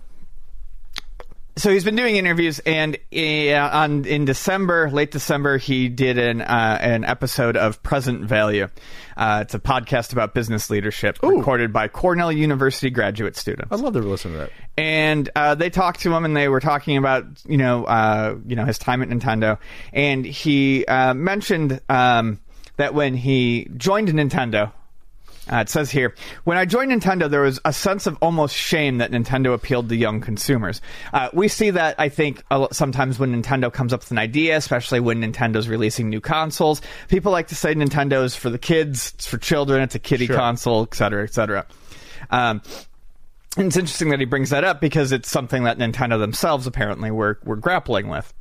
so he's been doing interviews, and uh, on in December, late December, he did an uh, an episode of Present Value. Uh, it's a podcast about business leadership, Ooh. recorded by Cornell University graduate students. I'd love to listen to that. And uh, they talked to him, and they were talking about you know uh, you know his time at Nintendo, and he uh, mentioned um, that when he joined Nintendo. Uh, it says here, when I joined Nintendo, there was a sense of almost shame that Nintendo appealed to young consumers. Uh, we see that, I think, a lot, sometimes when Nintendo comes up with an idea, especially when Nintendo's releasing new consoles. People like to say Nintendo's for the kids, it's for children, it's a kiddie Sure. console, et cetera, et cetera. Um, and it's interesting that he brings that up because it's something that Nintendo themselves apparently were, were grappling with.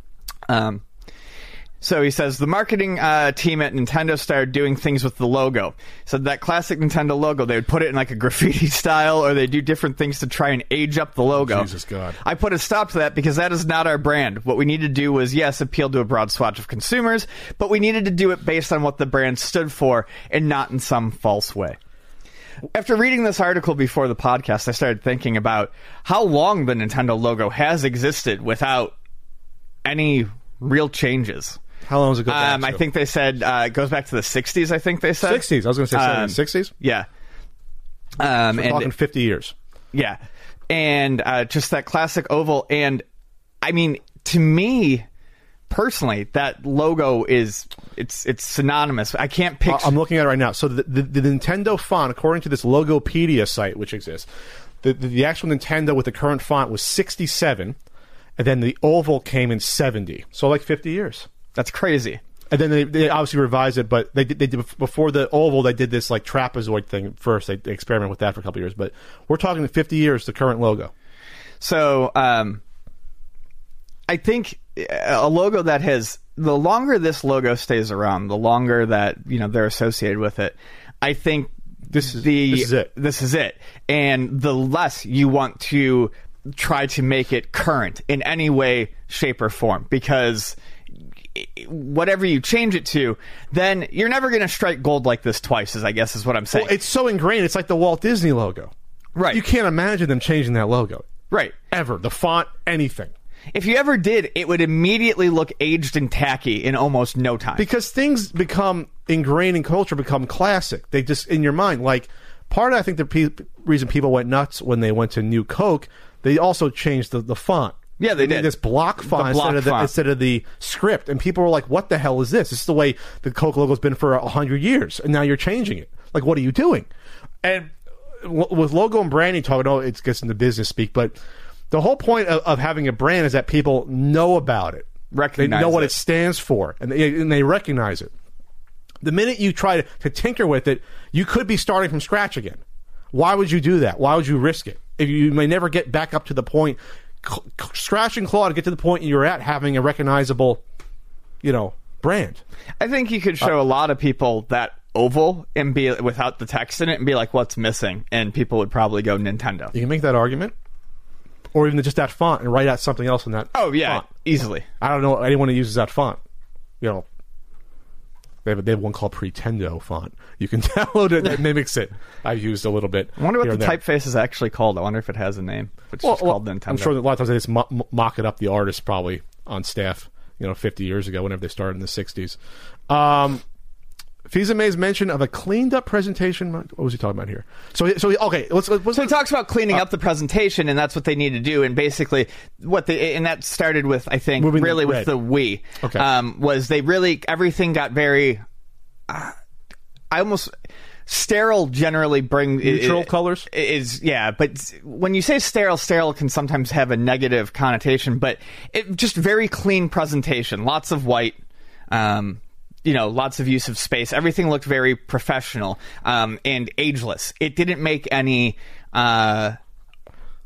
Um, So he says, the marketing uh, team at Nintendo started doing things with the logo. So that classic Nintendo logo, they would put it in like a graffiti style, or they do different things to try and age up the logo. Jesus God. I put a stop to that because that is not our brand. What we need to do was, yes, appeal to a broad swatch of consumers, but we needed to do it based on what the brand stood for and not in some false way. After reading this article before the podcast, I started thinking about how long the Nintendo logo has existed without any real changes. How long does it go back Um, I to? think they said uh, it goes back to the sixties. I think they said sixties. I was going to say Um, sixties. Yeah, um, We're and talking fifty years. yeah, and uh, just that classic oval. And I mean, to me personally, that logo is it's it's synonymous. I can't picture. I'm looking at it right now. So the, the, the Nintendo font, according to this Logopedia site, which exists, the, the, the actual Nintendo with the current font was sixty-seven, and then the oval came in seventy. So like fifty years. That's crazy. And then they, they obviously revised it, but they did, they did before the oval. They did this like trapezoid thing first. They, they experimented with that for a couple of years, but we're talking fifty years. The current logo. So um, I think a logo that has the longer this logo stays around, the longer that you know they're associated with it. I think This is the this is it. This is it, and the less you want to try to make it current in any way, shape, or form, because whatever you change it to, then you're never going to strike gold like this twice, is I guess is what I'm saying. Well, it's so ingrained. It's like the Walt Disney logo. Right. You can't imagine them changing that logo. Right. Ever. The font, anything. If you ever did, it would immediately look aged and tacky in almost no time. Because things become ingrained in culture, become classic. They just, in your mind, like, part of, I think, the pe- reason people went nuts when they went to New Coke, they also changed the, the font. Yeah, they made did. this block font, block instead, of the, font. instead of the script. And people were like, what the hell is this? This is the way the Coke logo's been for a hundred years. And now you're changing it. Like, what are you doing? And w- with logo and branding talk, I know it gets into business speak, but the whole point of, of having a brand is that people know about it. Recognize They know what it. it stands for, and they, and they recognize it. The minute you try to, to tinker with it, you could be starting from scratch again. Why would you do that? Why would you risk it? If you may never get back up to the point, c- c- scratch and claw to get to the point you're at, having a recognizable, you know, brand. I think you could show a lot of people that oval and be without the text in it and be like, what's missing? And people would probably go Nintendo. You can make that argument, or even just that font and write out something else in that. Oh, yeah, font. easily. I don't know anyone who uses that font. You know, they have, they have one called Pretendo font. You can download it that mimics it. I've used a little bit. I wonder what here the and there. typeface is actually called. I wonder if it has a name. It's Well, just well, called Nintendo. I'm sure that a lot of times they just mo- mo- mock it up, the artist probably on staff, you know, fifty years ago, whenever they started in the sixties. Um, Fils-Aimé's mention of a cleaned up presentation. What was he talking about here? So, so okay, let's. let's So he talks about cleaning up the presentation, and that's what they need to do. And basically, what they and that started with, I think, Moving really the with red. the Wii. Okay. Um, was they really everything got very. Uh, I almost sterile. Generally, bring Neutral i- colors? is yeah. But when you say sterile, sterile can sometimes have a negative connotation. But it just very clean presentation. Lots of white. Um, you know, lots of use of space. Everything looked very professional um, and ageless. It didn't make any uh,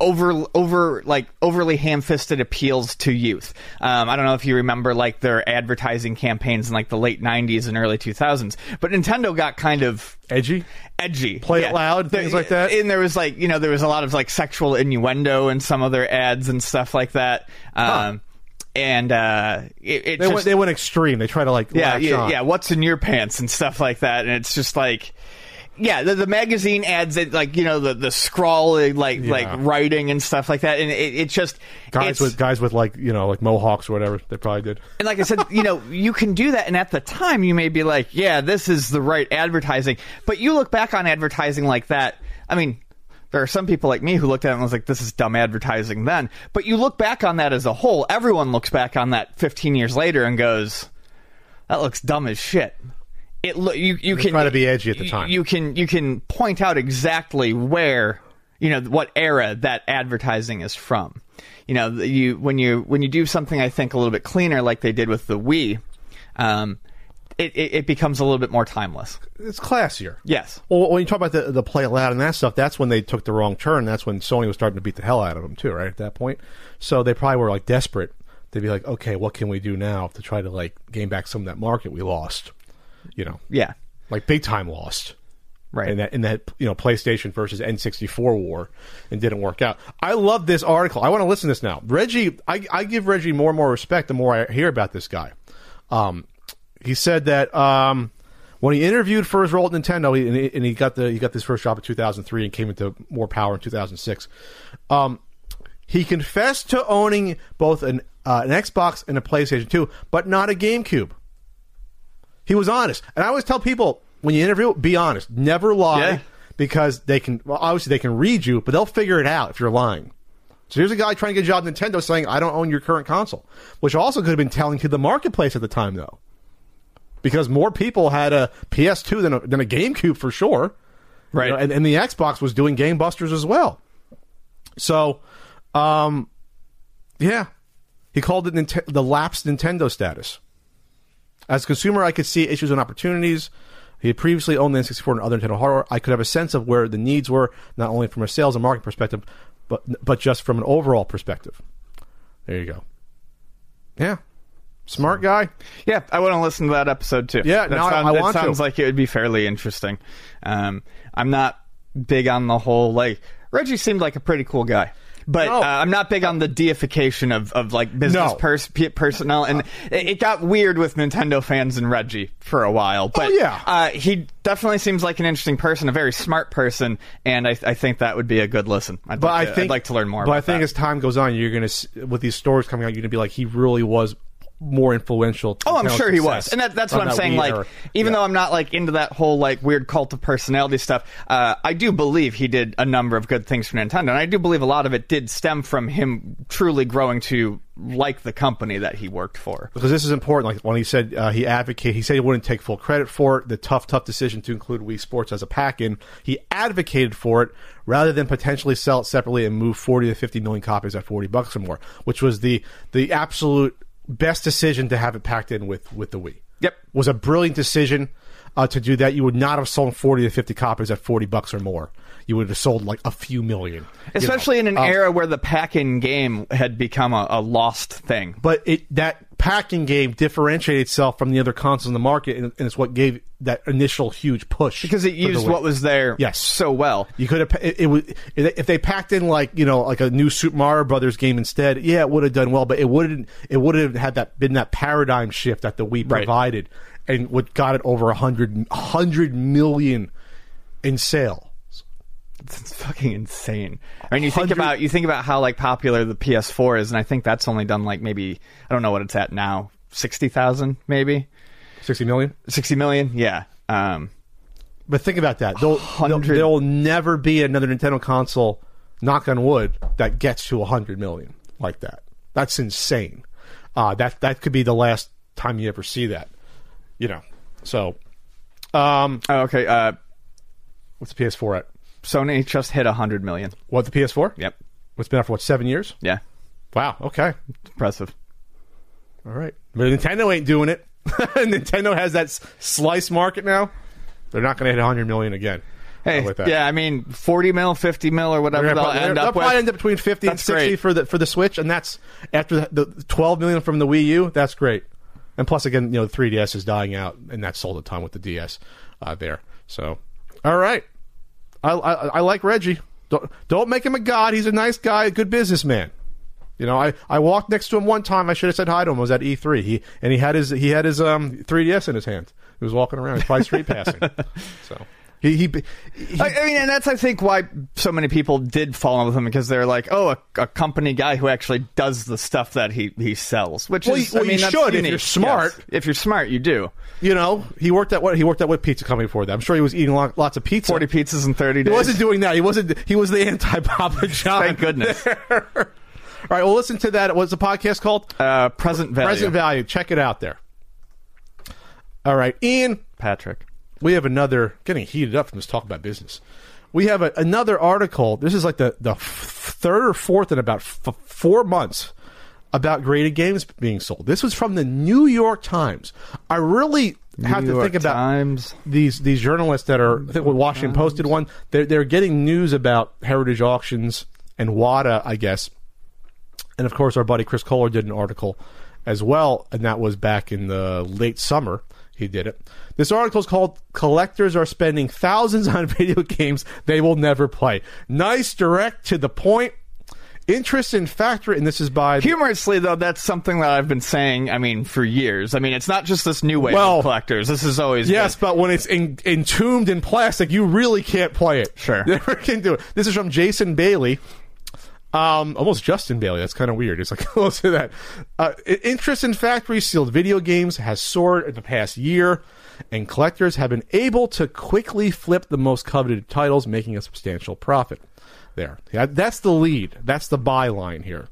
over over like overly ham-fisted appeals to youth. Um, I don't know if you remember like their advertising campaigns in like the late nineties and early two thousands, but Nintendo got kind of edgy, edgy, play yeah. it loud, the, things like that. And there was like you know there was a lot of like sexual innuendo in some of their ads and stuff like that. Um, huh. And uh, it, it they just, went they went extreme. They try to like yeah latch yeah, on. yeah what's in your pants and stuff like that, and it's just like. Yeah, the, the magazine ads, it, like you know, the the scrawly like Yeah. like writing and stuff like that, and it, it just guys it's, with guys with like you know like mohawks or whatever. They probably did. and like I said, you know, you can do that, and at the time, you may be like, yeah, this is the right advertising, but you look back on advertising like that. I mean, there are some people like me who looked at it and was like, this is dumb advertising then, but you look back on that as a whole. Everyone looks back on that fifteen years later and goes, that looks dumb as shit. It lo- you you They can try to be edgy at the time. You can you can point out exactly where you know what era that advertising is from. You know you when you when you do something I think a little bit cleaner like they did with the Wii, um, it, it it becomes a little bit more timeless. It's classier. Yes. Well, when you talk about the the play it loud and that stuff, that's when they took the wrong turn. That's when Sony was starting to beat the hell out of them too, right? At that point, so they probably were like desperate. They'd be like, okay, what can we do now to try to like gain back some of that market we lost? You know, Yeah. like big time lost, Right. in that in that you know PlayStation versus N sixty-four war, and didn't work out. I love this article. I want to listen to this now. Reggie, I, I give Reggie more and more respect the more I hear about this guy. Um, he said that um, when he interviewed for his role at Nintendo, he, and, he, and he got the he got this first job in two thousand three and came into more power in two thousand six. Um, he confessed to owning both an uh, an Xbox and a PlayStation two, but not a GameCube. He was honest. And I always tell people, when you interview, be honest. Never lie, Yeah. because they can, well, obviously they can read you, but they'll figure it out if you're lying. So here's a guy trying to get a job at Nintendo saying, I don't own your current console, which also could have been telling to the marketplace at the time, though. Because more people had a P S two than a, than a GameCube for sure. Right. You know, and, and the Xbox was doing Game Busters as well. So, um, yeah. He called it Nint- the lapsed Nintendo status. As a consumer, I could see issues and opportunities. He had previously owned the N sixty-four and other Nintendo hardware. I could have a sense of where the needs were, not only from a sales and marketing perspective, but but just from an overall perspective. There you go. Yeah. Smart guy. Yeah, I want to listen to that episode too. Yeah, that no, I- sounds, I that want to. sounds like it would be fairly interesting. Um, I'm not big on the whole like Reggie seemed like a pretty cool guy. But No. uh, I'm not big on the deification of, of like business No. pers- pe- personnel, and it, it got weird with Nintendo fans and Reggie for a while. But Oh, yeah. uh, he definitely seems like an interesting person, a very smart person, and I, I think that would be a good listen. I'd, But like, I to, think, I'd like to learn more. But about I think that. as time goes on, you're going to, with these stories coming out, you're going to be like, he really was more influential. Oh, I'm Nintendo's sure he was, success and that, that's on what I'm that saying. Wii Like, era. even Yeah. though I'm not like into that whole like weird cult of personality stuff, uh, I do believe he did a number of good things for Nintendo, and I do believe a lot of it did stem from him truly growing to like the company that he worked for. Because this is important. Like when he said uh, he advocated, he said he wouldn't take full credit for it. The tough, tough decision to include Wii Sports as a pack-in. He advocated for it rather than potentially sell it separately and move forty to fifty million copies at forty bucks or more, which was the the absolute best decision to have it packed in with with the Wii. Yep. Was a brilliant decision uh, to do that. You would not have sold forty to fifty copies at forty bucks or more. You would have sold like a few million. Especially you know. in an Um, era where the pack-in game had become a, a lost thing. But it that packing game differentiated itself from the other consoles in the market, and, and it's what gave that initial huge push. Because it for the used Wii. what was there Yes. so well. You could have it, it was if they packed in like you know like a new Super Mario Brothers game instead. Yeah, it would have done well, but it wouldn't. It would have had that been that paradigm shift that the Wii Right. provided, and what got it over a hundred hundred million in sale. It's fucking insane. I mean, you think one hundred about you think about how like popular the P S four is, and I think that's only done like maybe I don't know what it's at now, sixty thousand maybe, Sixty million. sixty million. Yeah. Um, But think about that. There'll, there'll, Hundred- there'll never be another Nintendo console, knock on wood, that gets to one hundred million like that. That's insane. Uh, that that could be the last time you ever see that. You know. So, um, oh, okay. Uh, what's the P S four at? Sony just hit a hundred million. What, the P S four? Yep. It's been out for, what, seven years? Yeah. Wow, okay. Impressive. All right. But Nintendo ain't doing it. Nintendo has that s- slice market now. They're not going to hit one hundred million again. Hey, with that. yeah, I mean, forty mil, fifty mil, or whatever They're they'll probably, end they'll up probably with. end up between fifty That's and sixty great. for the for the Switch, and that's after the, the twelve million from the Wii U. That's great. And plus, again, you know, the three D S is dying out, and that sold a ton with the D S uh, there. So, all right, I, I I like Reggie. Don't don't make him a god. He's a nice guy, a good businessman. You know, I, I walked next to him one time. I should have said hi to him. I was at E three. He and he had his he had his um three D S in his hand. He was walking around. He was probably street passing. So he he, he I, I mean, and that's I think why so many people did fall in love with him, because they're like, oh, a, a company guy who actually does the stuff that he, he sells. Which Well, is, you- well, I mean, you that's should if unique. you're smart. Yes. If you're smart, you do. you know he worked at what he worked at what pizza company before that. I'm sure he was eating lo- lots of pizza. Forty pizzas in thirty He days. wasn't doing that. He wasn't. He was the anti Papa John. Thank goodness. All right, well, listen to that. What's the podcast called? Uh, present value. Present Value. Check it out there. All right, Ian, Patrick. we have another, getting heated up from this talk about business. We have a, another article. This is like the, the f- third or fourth in about f- four months about graded games being sold. This was from the New York Times. I really have New to York think about Times. these these journalists that are, I think the Washington Post did one. They're, they're getting news about heritage auctions and WADA, I guess. And, of course, our buddy Chris Kohler did an article as well, and that was back in the late summer. He did it. This article is called "Collectors Are Spending Thousands on Video Games They Will Never Play." Nice, direct, to the point. Interest in factory, and this is by... the- Humorously, though, that's something that I've been saying, I mean, for years. I mean, it's not just this new wave Well, of collectors. This is always Yes, been. but when it's in, entombed in plastic, you really can't play it. Sure. Never can do it. This is from Jason Bailey. Um, almost Justin Bailey. That's kind of weird. It's like close to that. Uh, i- interest in factory sealed video games has soared in the past year, and collectors have been able to quickly flip the most coveted titles, making a substantial profit. There, yeah, that's the lead. That's the byline here.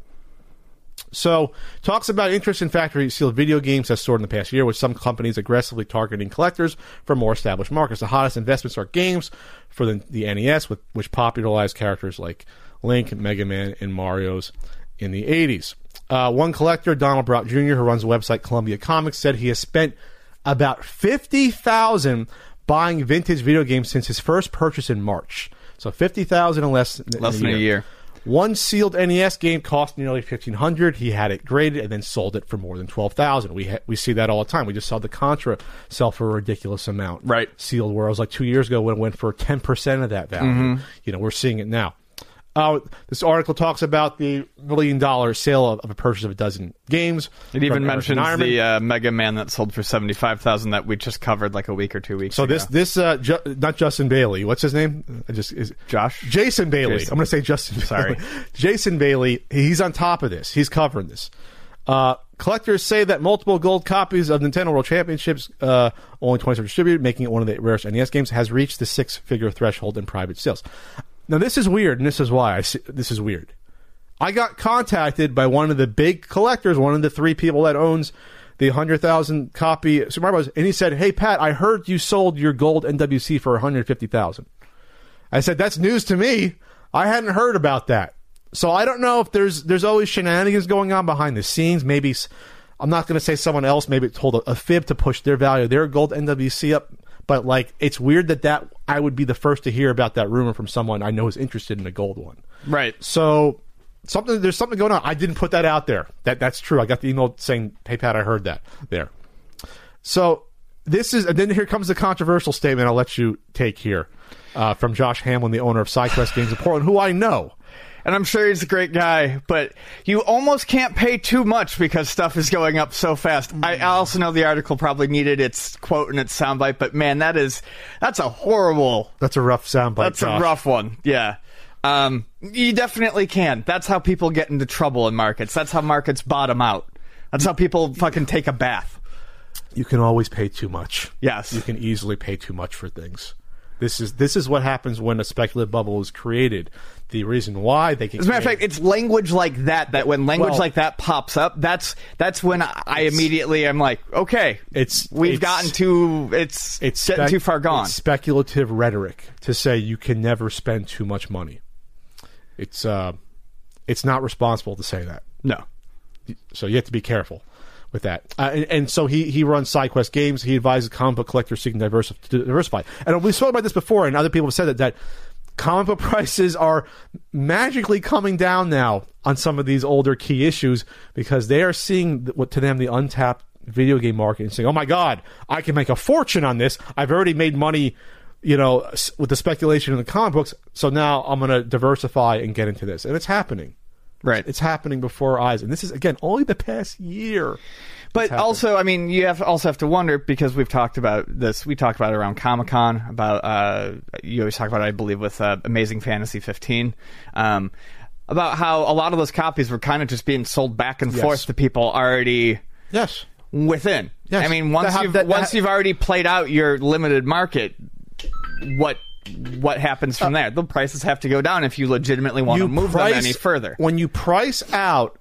So, talks about interest in factory sealed video games has soared in the past year, with some companies aggressively targeting collectors from more established markets. The hottest investments are games for the, the N E S, with, which popularized characters like Link, Mega Man, and Mario's in the eighties. Uh, one collector, Donald Brock Junior, who runs the website Columbia Comics, said he has spent about fifty thousand dollars buying vintage video games since his first purchase in March. So fifty thousand dollars in less, Less in than a year. One sealed N E S game cost nearly fifteen hundred dollars. He had it graded and then sold it for more than twelve thousand dollars. We ha- we see that all the time. We just saw the Contra sell for a ridiculous amount. Right. Sealed, where it was like two years ago when it went for ten percent of that value. Mm-hmm. You know, we're seeing it now. Uh, this article talks about the million dollar sale of, of a purchase of a dozen games. It even from Eric mentions Nyman. the uh, Mega Man that sold for seventy-five thousand dollars that we just covered like a week or two weeks So ago. this this uh, ju- not Justin Bailey. What's his name? I just is Josh? Jason Bailey. Jason. I'm going to say Justin. Sorry. Bailey. Jason Bailey. He's on top of this. He's covering this. Uh, collectors say that multiple gold copies of Nintendo World Championships, uh, only twenty-seven distributed, making it one of the rarest N E S games, has reached the six-figure threshold in private sales. Now, this is weird, and this is why I see, this is weird. I got contacted by one of the big collectors, one of the three people that owns the one hundred thousand copy Super Mario Bros., and he said, "Hey, Pat, I heard you sold your gold N W C for one hundred fifty thousand dollars. I said, "That's news to me. I hadn't heard about that." So I don't know if there's there's always shenanigans going on behind the scenes. Maybe, I'm not going to say someone else maybe told a, a fib to push their value, their gold N W C up. But, like, it's weird that, that I would be the first to hear about that rumor from someone I know is interested in a gold one. Right. So something there's something going on. I didn't put that out there. That That's true. I got the email saying, "Hey, Pat, I heard that" there. So this is, and then here comes the controversial statement I'll let you take here uh, from Josh Hamlin, the owner of SideQuest Games in Portland, who I know. And I'm sure he's a great guy, but you almost can't pay too much because stuff is going up so fast. I also know the article probably needed its quote and its soundbite, but man, that is that's a horrible. That's a rough soundbite. That's Josh. a rough one. Yeah. Um, you definitely can. That's how people get into trouble in markets. That's how markets bottom out. That's how people fucking take a bath. You can always pay too much. Yes. You can easily pay too much for things. This is this is what happens when a speculative bubble is created. The reason why they can. As a matter of fact, it's language like that that when language Well, like that pops up, that's that's when I immediately am like, okay, It's we've it's, gotten too it's it's getting spec- too far gone. It's speculative rhetoric to say you can never spend too much money. It's uh, it's not responsible to say that. No. So you have to be careful with that. Uh, and, and so he, he runs SideQuest Games. He advises comic book collectors seeking diversi- to diversify. And we've spoken about this before, and other people have said that, that comic book prices are magically coming down now on some of these older key issues because they are seeing what to them the untapped video game market and saying, oh my God, I can make a fortune on this. I've already made money, you know, with the speculation in the comic books, so now I'm going to diversify and get into this. And it's happening. Right. It's happening before our eyes. And this is, again, only the past year. But also, I mean, you have also have to wonder, because we've talked about this, we talked about it around Comic-Con, about, uh, you always talk about it, I believe, with uh, Amazing Fantasy fifteen, um, about how a lot of those copies were kind of just being sold back and yes. forth to people already yes. within. Yes. I mean, once, have, you've, that, once that, you've already played out your limited market, what... what happens from there? The prices have to go down if you legitimately want to move price, them any further. When you price out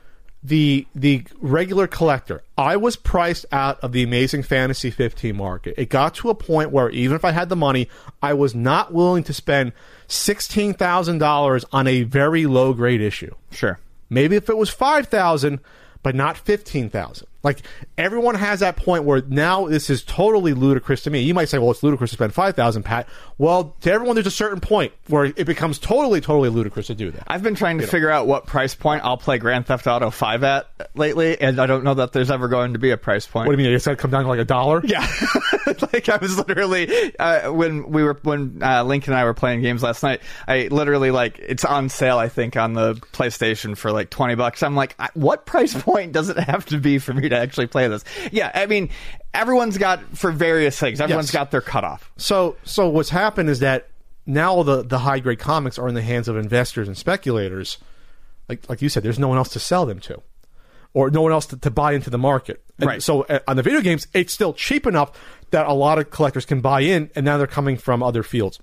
the the regular collector, I was priced out of the Amazing Fantasy fifteen market. It got to a point where even if I had the money, I was not willing to spend sixteen thousand dollars on a very low grade issue. Sure. Maybe if it was five thousand dollars, but not fifteen thousand dollars. Like, everyone has that point where now this is totally ludicrous to me. You might say, well, it's ludicrous to spend five thousand dollars, Pat. Well, to everyone, there's a certain point where it becomes totally, totally ludicrous to do that. I've been trying to you figure know. out what price point I'll play Grand Theft Auto five at lately, and I don't know that there's ever going to be a price point. What do you mean? It's going to come down to like a dollar? Yeah. Like, I was literally, uh, when we were, when uh, Link and I were playing games last night, I literally, like, it's on sale, I think, on the PlayStation for like twenty bucks. I'm like, what price point does it have to be for me to actually play this? Yeah, I mean, everyone's got, for various things, everyone's yes. got their cutoff. So, so what's happened is that now the, the high grade comics are in the hands of investors and speculators. Like like you said, there's no one else to sell them to, or no one else to, to buy into the market. And right. So uh, on the video games, it's still cheap enough that a lot of collectors can buy in, and now they're coming from other fields.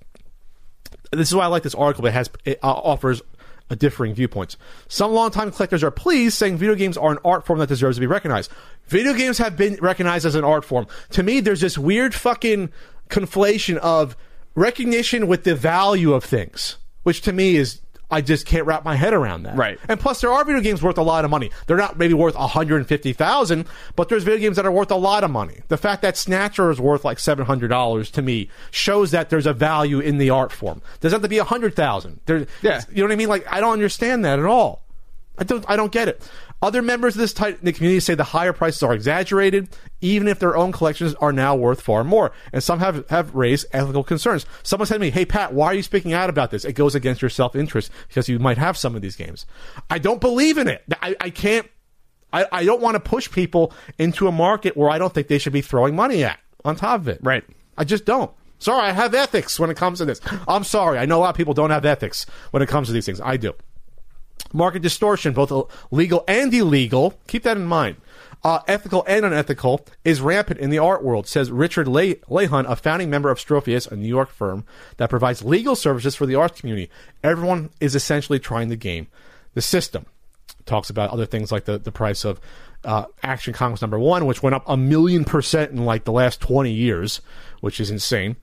This is why I like this article. It has it uh, offers a differing viewpoints. Some longtime collectors are pleased, saying video games are an art form that deserves to be recognized. Video games have been recognized as an art form. To me, there's this weird fucking conflation of recognition with the value of things, which to me is, I just can't wrap my head around that. Right. And plus, there are video games worth a lot of money. They're not maybe worth one hundred fifty thousand dollars, but there's video games that are worth a lot of money. The fact that Snatcher is worth like seven hundred dollars to me shows that there's a value in the art form. Doesn't have to be one hundred thousand dollars. Yeah. You know what I mean? Like, I don't understand that at all. I don't I don't get it. Other members of this tight knit community say the higher prices are exaggerated, even if their own collections are now worth far more. And some have, have raised ethical concerns. Someone said to me, hey, Pat, why are you speaking out about this? It goes against your self-interest because you might have some of these games. I don't believe in it. I, I can't, I, I don't want to push people into a market where I don't think they should be throwing money at on top of it. Right. I just don't. Sorry, I have ethics when it comes to this. I'm sorry. I know a lot of people don't have ethics when it comes to these things. I do. Market distortion, both legal and illegal, keep that in mind, uh, ethical and unethical, is rampant in the art world, says Richard Le- Lehan, a founding member of Strophius, a New York firm that provides legal services for the arts community. Everyone is essentially trying to game the system. Talks about other things like the, the price of uh, Action Comics number one, which went up a million percent in like the last twenty years, which is insane.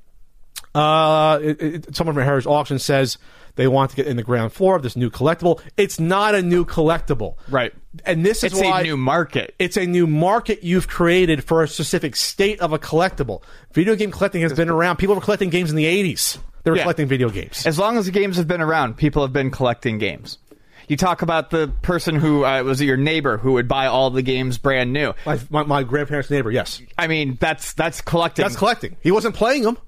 Uh, it, it, someone from Heritage Auction says they want to get in the ground floor of this new collectible. It's not a new collectible. Right. And this is it's why... It's a new market. It's a new market you've created for a specific state of a collectible. Video game collecting has been around. People were collecting games in the eighties. They were yeah. collecting video games. As long as the games have been around, people have been collecting games. You talk about the person who uh, was your neighbor who would buy all the games brand new. My, my, my grandparents' neighbor, yes. I mean, that's that's collecting. That's collecting. He wasn't playing them.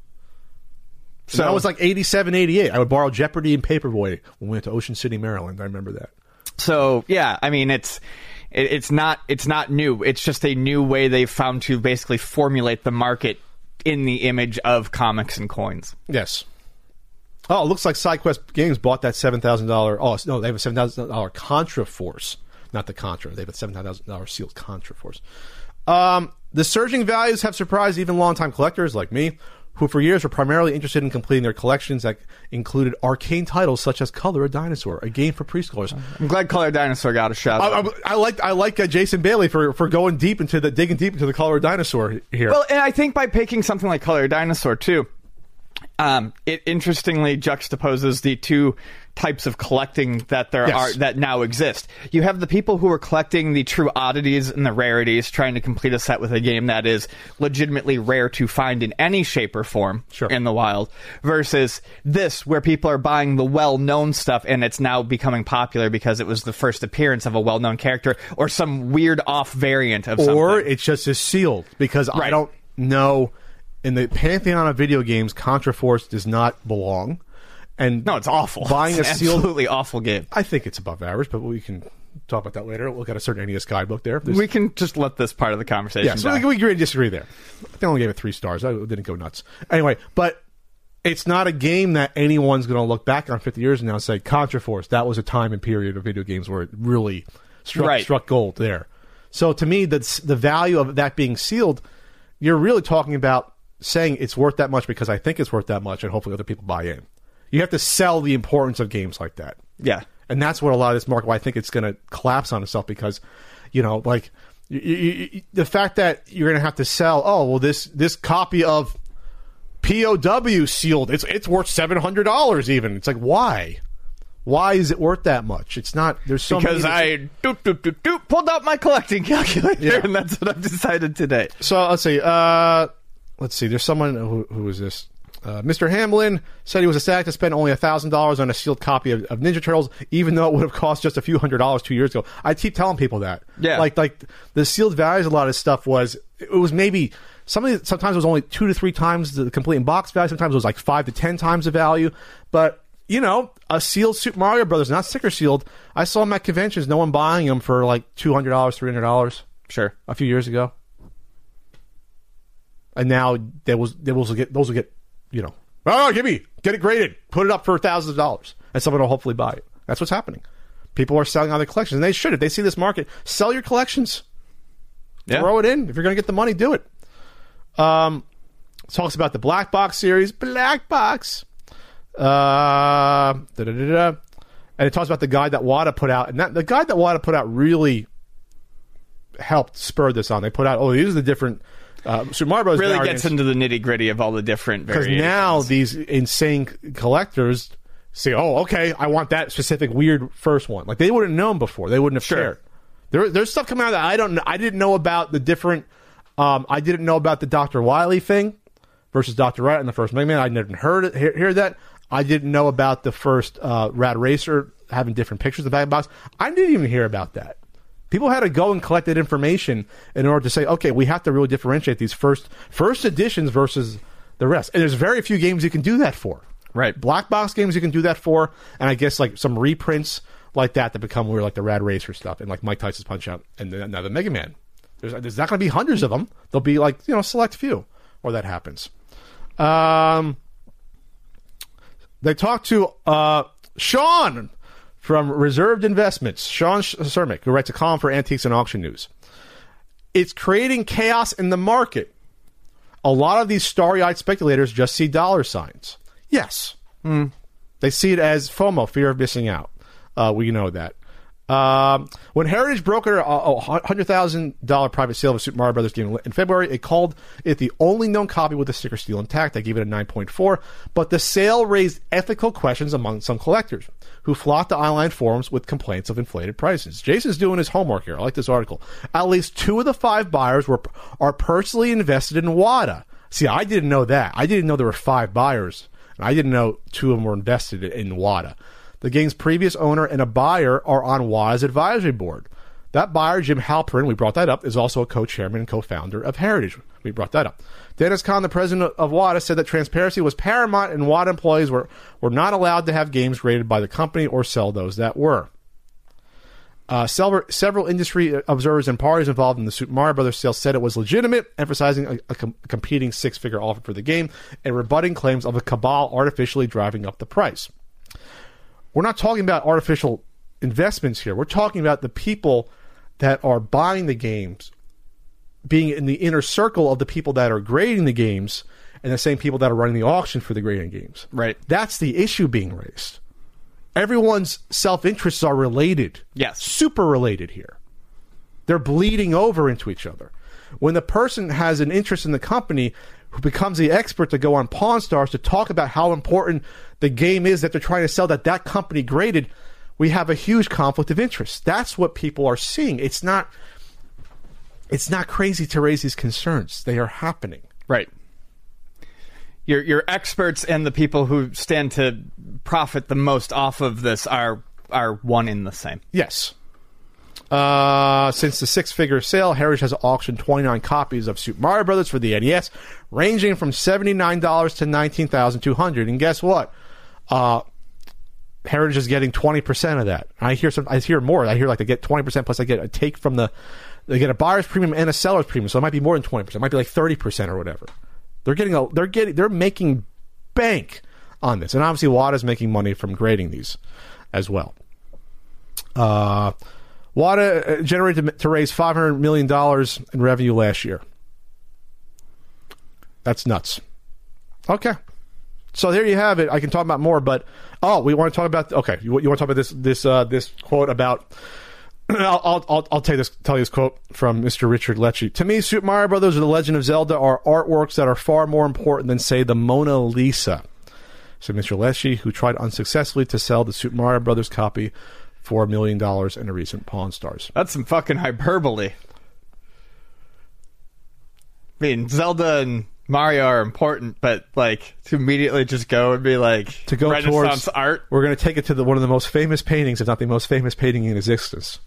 So that was like eighty-seven, eighty-eight. I would borrow Jeopardy and Paperboy when we went to Ocean City, Maryland. I remember that. So yeah, I mean it's it, it's not it's not new. It's just a new way they've found to basically formulate the market in the image of comics and coins. Yes. Oh, it looks like SideQuest Games bought that seven thousand dollars. Oh no, they have a seven thousand dollars Contra Force, not the Contra. They have a seven thousand dollars sealed Contra Force. Um, the surging values have surprised even longtime collectors like me, who for years were primarily interested in completing their collections that included arcane titles such as Color a Dinosaur, a game for preschoolers. I'm glad Color a Dinosaur got a shout I, I, I like I like uh, Jason Bailey for, for going deep into the digging deep into the Color a Dinosaur here. Well, and I think by picking something like Color a Dinosaur too, Um, it interestingly juxtaposes the two types of collecting that there Yes. are that now exist. You have the people who are collecting the true oddities and the rarities, trying to complete a set with a game that is legitimately rare to find in any shape or form Sure. in the wild, versus this, where people are buying the well-known stuff and it's now becoming popular because it was the first appearance of a well-known character or some weird off variant of something. Or it just is sealed because I Right. don't know. In the pantheon of video games, Contra Force does not belong. And No, it's awful. Buying It's a an sealed, absolutely awful game. I think it's above average, but we can talk about that later. We'll get a certain N E S guidebook there. There's- We can just let this part of the conversation yeah, so die. we, we agree and disagree there. I think I only gave it three stars. I didn't go nuts. Anyway, but it's not a game that anyone's going to look back on fifty years from now and say, Contra Force, that was a time and period of video games where it really struck, Right. struck gold there. So to me, that's the value of that being sealed, you're really talking about saying it's worth that much because I think it's worth that much and hopefully other people buy in. You have to sell the importance of games like that. Yeah. And that's what a lot of this market, why I think it's going to collapse on itself because, you know, like you, you, you, the fact that you're going to have to sell, oh, well, this this copy of P O W sealed, it's it's worth seven hundred dollars even. It's like, why? Why is it worth that much? It's not, there's so Because many. I doop, doop, doop, doop, pulled out my collecting calculator, Yeah. and that's what I've decided today. So let's see. Uh, let's see. There's someone who who is this? Uh, Mister Hamlin said he was ecstatic to spend only one thousand dollars on a sealed copy of, of Ninja Turtles, even though it would have cost just a few hundred dollars two years ago. I keep telling people that. Yeah. Like, like the sealed values, a lot of stuff was, it was maybe, some of the, sometimes it was only two to three times the complete in box value. Sometimes it was like five to ten times the value. But, you know, a sealed Super Mario Brothers, not sticker sealed, I saw them at conventions, no one buying them for like two hundred dollars, three hundred dollars Sure. a few years ago. And now they will, they will get, those will get, you know, oh, give me, get it graded, put it up for thousands of dollars, and someone will hopefully buy it. That's what's happening. People are selling out their collections, and they should. If they see this market, sell your collections. Yeah. Throw it in. If you're going to get the money, do it. Um, talks about the Black Box series. Black Box. Uh, da-da-da-da. And it talks about the guide that WATA put out. And that, the guide that WATA put out really helped spur this on. They put out, oh, these are the different uh, Super Mario Bros. Really variants. gets into the nitty gritty of all the different Because variations. now these insane collectors say, oh, okay, I want that specific weird first one. Like, they wouldn't have known before. They wouldn't have Sure. cared. There, there's stuff coming out that I don't know. I didn't know about the different... Um, I didn't know about the Doctor Wily thing versus Doctor Rat in the first Mega Man. I never heard it, hear, hear that. I didn't know about the first uh, Rad Racer having different pictures of the bag box. I didn't even hear about that. People had to go and collect that information in order to say, okay, we have to really differentiate these first first editions versus the rest. And there's very few games you can do that for. Right. Black box games you can do that for, and I guess like some reprints like that that become weird, like the Rad Racer stuff, and like Mike Tyson's Punch Out, and then now the Mega Man. There's, there's not going to be hundreds of them. There'll be like, you know, a select few where that happens. Um, they talked to uh, Sean from Reserved Investments, Sean Cermick, who writes a column for Antiques and Auction News. It's creating chaos in the market. A lot of these starry-eyed speculators just see dollar signs. Yes. Mm. They see it as FOMO, fear of missing out. Uh, we know that. Um, when Heritage brokered a one hundred thousand dollars private sale of a Super Mario Brothers game in February, it called it the only known copy with the sticker still intact. I gave it a nine point four, but the sale raised ethical questions among some collectors who flocked to online forums with complaints of inflated prices. Jason's doing his homework here. I like this article. At least two of the five buyers were are personally invested in WATA. See, I didn't know that. I didn't know there were five buyers, and I didn't know two of them were invested in WATA. The game's previous owner and a buyer are on WATA's advisory board. That buyer, Jim Halperin, we brought that up, is also a co-chairman and co-founder of Heritage. We brought that up. Dennis Kahn, the president of WATA, said that transparency was paramount and WATA employees were, were not allowed to have games graded by the company or sell those that were. Uh, several, several industry observers and parties involved in the Super Mario Brothers sale said it was legitimate, emphasizing a, a com- competing six-figure offer for the game and rebutting claims of a cabal artificially driving up the price. We're not talking about artificial investments here. We're talking about the people that are buying the games being in the inner circle of the people that are grading the games and the same people that are running the auction for the grading games. Right. That's the issue being raised. Everyone's self-interests are related. Yes. Super related here. They're bleeding over into each other. When the person has an interest in the company, who becomes the expert to go on Pawn Stars to talk about how important the game is that they're trying to sell, that that company graded, we have a huge conflict of interest. That's what people are seeing. It's not, it's not crazy to raise these concerns. They are happening. Right. Your your experts and the people who stand to profit the most off of this are are one in the same. Yes. Uh, since the six-figure sale, Heritage has auctioned twenty-nine copies of Super Mario Brothers for the N E S, ranging from seventy-nine dollars to nineteen thousand two hundred dollars. And guess what? Uh, Heritage is getting twenty percent of that. I hear some. I hear more. I hear like they get twenty percent plus I get a take from the. They get a buyer's premium and a seller's premium, so it might be more than twenty percent. It might be like thirty percent or whatever. They're getting a. They're getting. They're making bank on this, and obviously Wada's making money from grading these as well. Uh, Wada generated to raise five hundred million dollars in revenue last year. That's nuts. Okay. So there you have it. I can talk about more, but oh, we want to talk about okay. You, you want to talk about this this uh, this quote about? I'll I'll I'll, I'll tell you this tell you this quote from Mister Richard Lecce. To me, Super Mario Brothers or The Legend of Zelda are artworks that are far more important than, say, the Mona Lisa. So Mister Lecce, who tried unsuccessfully to sell the Super Mario Brothers copy for a million dollars in a recent Pawn Stars. That's some fucking hyperbole. I mean, Zelda and Mario are important, but like to immediately just go and be like to go Renaissance towards art. We're going to take it to the, one of the most famous paintings, if not the most famous painting in existence.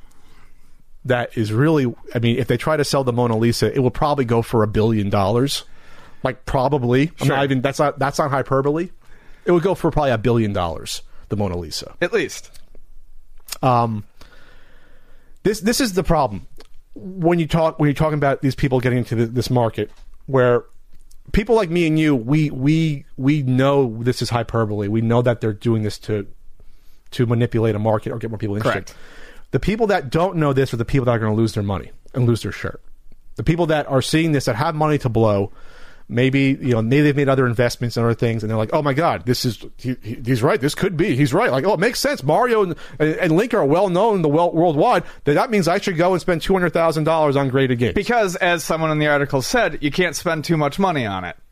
That is really, I mean, if they try to sell the Mona Lisa, it will probably go for a billion dollars. Like probably, I'm sure. not even. That's not that's not hyperbole. It would go for probably a billion dollars. The Mona Lisa, at least. Um, this this is the problem when you talk when you're talking about these people getting into the, this market where people like me and you, we we we know this is hyperbole. We know that they're doing this to to manipulate a market or get more people interested. Correct. The people that don't know this are the people that are going to lose their money and lose their shirt. The people that are seeing this that have money to blow, maybe you know maybe they've made other investments and other things, and they're like, "Oh my God, this is he, he, he's right. This could be. He's right. Like, oh, it makes sense. Mario and, and Link are well known in the well, worldwide. That that means I should go and spend two hundred thousand dollars on graded games." Because, as someone in the article said, you can't spend too much money on it.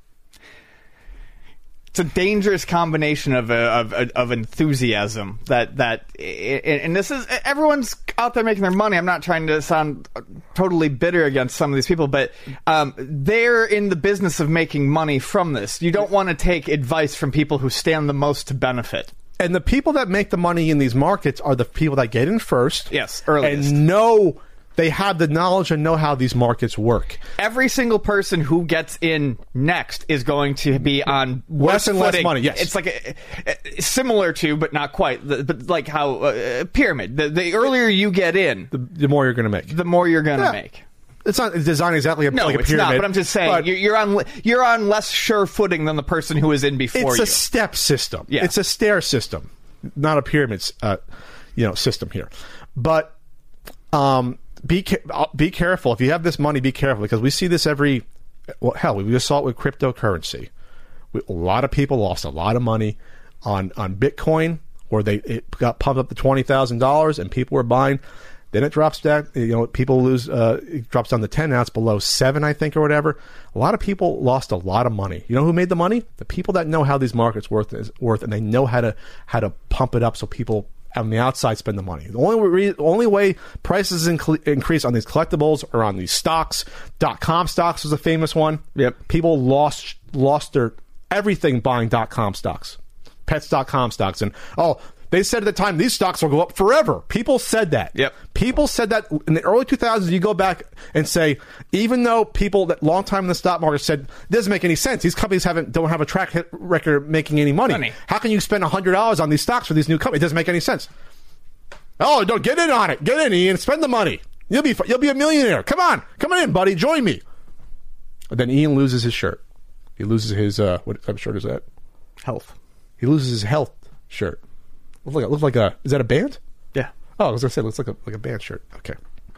It's a dangerous combination of uh, of of enthusiasm that that and this is everyone's out there making their money. I'm not trying to sound totally bitter against some of these people, but um, they're in the business of making money from this. You don't want to take advice from people who stand the most to benefit. And the people that make the money in these markets are the people that get in first, yes, earliest, and know. They have the knowledge and know how these markets work. Every single person who gets in next is going to be on less and footing. less money. Yes, it's like a, a, similar to, but not quite. The, but like how uh, pyramid. The, the earlier you get in, the, the more you're going to make. The more you're going to yeah. make. It's not designed exactly a, no, like a it's pyramid. not. But I'm just saying, but you're, you're on you're on less sure footing than the person who is in before it's you. It's a step system. Yeah. It's a stair system, not a pyramid, uh, you know, system here. But um. Be be careful. If you have this money, be careful, because we see this every... Well, hell, we just saw it with cryptocurrency. We, a lot of people lost a lot of money on, on Bitcoin, where they it got pumped up to twenty thousand dollars and people were buying. Then it drops down. You know, people lose... Uh, it drops down to ten. Now it's below seven, I think, or whatever. A lot of people lost a lot of money. You know who made the money? The people that know how these markets worth is worth, and they know how to how to pump it up so people... on the outside spend the money. The only re- only way prices inc- increase on these collectibles or on these stocks. Dot com stocks was a famous one. Yep. People lost lost their everything buying dot com stocks, pets dot com stocks, and oh, they said at the time these stocks will go up forever. People said that. Yep. People said that in the early two thousands. You go back and say, even though people that long time in the stock market said it doesn't make any sense, these companies haven't don't have a track record of making any money. money. How can you spend one hundred dollars on these stocks for these new companies? It doesn't make any sense. Oh, don't get in on it. Get in, Ian. Spend the money. You'll be you'll be a millionaire. Come on, come on in, buddy. Join me. And then Ian loses his shirt. He loses his uh, what type of shirt is that? Health. He loses his health shirt. Looks like looks like a is that a band? Yeah. Oh, as I said, it looks like a like a band shirt. Okay.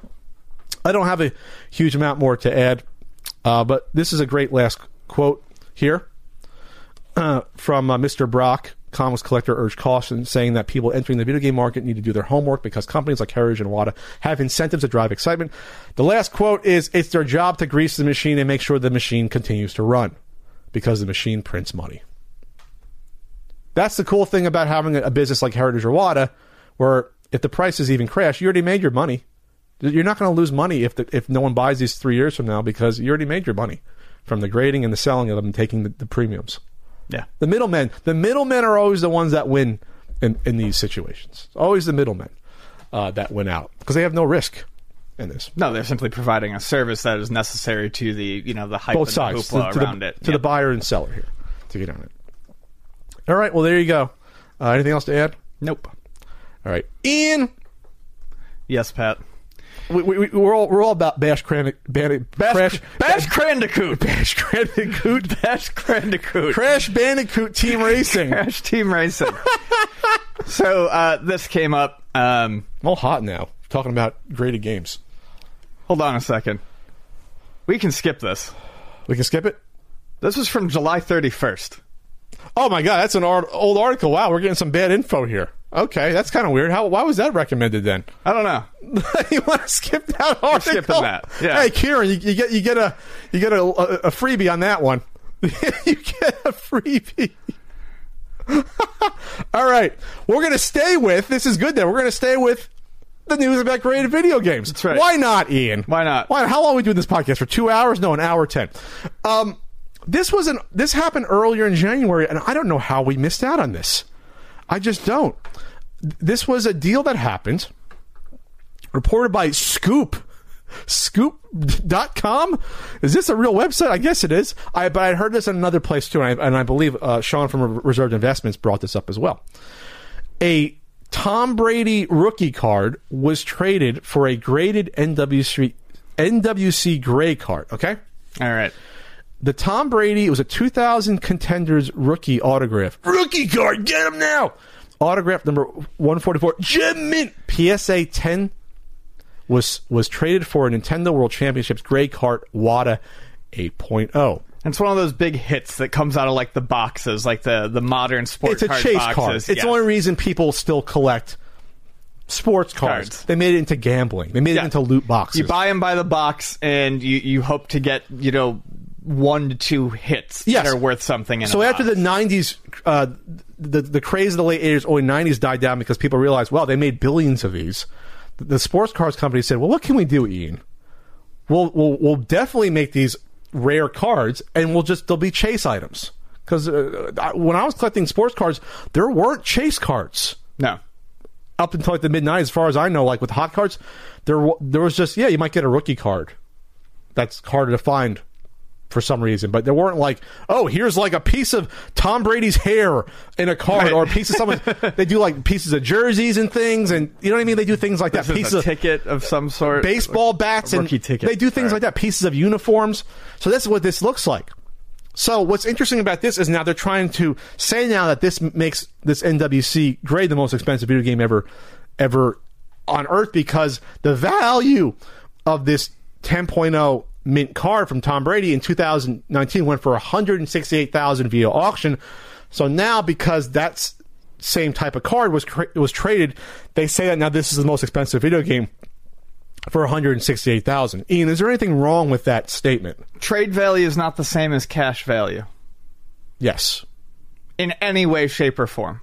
I don't have a huge amount more to add, uh, but this is a great last quote here uh, from uh, Mister Brock comics collector urged caution, saying that people entering the video game market need to do their homework because companies like Heritage and Iwata have incentives to drive excitement. The last quote is, "It's their job to grease the machine and make sure the machine continues to run because the machine prints money." That's the cool thing about having a business like Heritage or Iwata, where if the prices even crash, you already made your money. You're not going to lose money if the, if no one buys these three years from now because you already made your money from the grading and the selling of them and taking the, the premiums. Yeah. The middlemen. The middlemen are always the ones that win in, in these situations. Always the middlemen uh, that win out because they have no risk in this. No, they're simply providing a service that is necessary to the, you know, the hype Both and sides, the hoopla to, to around the, it. To yep. the buyer and seller here to get on it. All right. Well, there you go. Uh, anything else to add? Nope. All right. Ian. Yes, Pat. We, we, we're all we're all about Bash Crandic, Ban- Bash, Crash Bash Crandicoot. Bash Crandicoot. Bash Crandicoot. Crash Bandicoot Team Racing. Crash Team Racing. So uh, this came up. Um, I'm all hot now, talking about graded games. hold on a second. We can skip this. We can skip it? This was from July thirty-first. Oh my god, that's an art- old article. Wow, we're getting some bad info here. Okay, that's kind of weird. How? Why was that recommended then? I don't know. You want to skip that article? Skipping that. Yeah. Hey, Kieran, you, you get you get a you get a, a, a freebie on that one. You get a freebie. All right, we're gonna stay with this is good. Then we're gonna stay with the news about graded video games. That's right. Why not, Ian? Why not? Why? How long are we doing this podcast for? Two hours? No, an hour ten. Um, this was an this happened earlier in January, and I don't know how we missed out on this. I just don't. This was a deal that happened, reported by Scoop. Scoop dot com? Is this a real website? I guess it is. I, but I heard this in another place too, and I, and I believe uh, Sean from Reserved Investments brought this up as well. A Tom Brady rookie card was traded for a graded N W C, N W C gray card, okay? All right. The Tom Brady, it was a two thousand Contenders rookie autograph. Rookie card, get him now! Autograph number one forty-four, Gem Mint, P S A ten, was was traded for a Nintendo World Championships gray card Wata eight point oh. It's one of those big hits that comes out of like the boxes, like the, the modern sports It's a card chase boxes. card. It's yes. the only reason people still collect sports cards. Cards. They made it into gambling. They made Yeah. it into loot boxes. You buy them by the box, and you, you hope to get, you know, one to two hits Yes. that are worth something in So a after box. the nineties, uh, the the craze of the late eighties, early nineties died down because people realized, well, they made billions of these. The, the sports cards company said, well, what can we do, Ian? We'll we'll, we'll definitely make these rare cards, and we'll just they'll be chase items. Because uh, I- when I was collecting sports cards, there weren't chase cards. No. Up until like the mid nineties, as far as I know, like with hot cards, there wa- there was just yeah, you might get a rookie card. That's harder to find for some reason, but there weren't like, oh, here's like a piece of Tom Brady's hair in a card, Right. or a piece of someone. They do like pieces of jerseys and things, and you know what I mean. They do things like that. This is Pieces a of ticket of some sort. baseball bats A and rookie ticket. they do things Right. like that. Pieces of uniforms. So that's what this looks like. So what's interesting about this is now they're trying to say now that this makes this N W C grade the most expensive video game ever, ever on Earth, because the value of this ten point oh mint card from Tom Brady in two thousand nineteen went for one hundred sixty-eight thousand dollars via auction. So now, because that same type of card was cra- was traded, they say that now this is the most expensive video game for one hundred sixty-eight thousand dollars. Ian, is there anything wrong with that statement? Trade value is not the same as cash value Yes. in any way, shape, or form.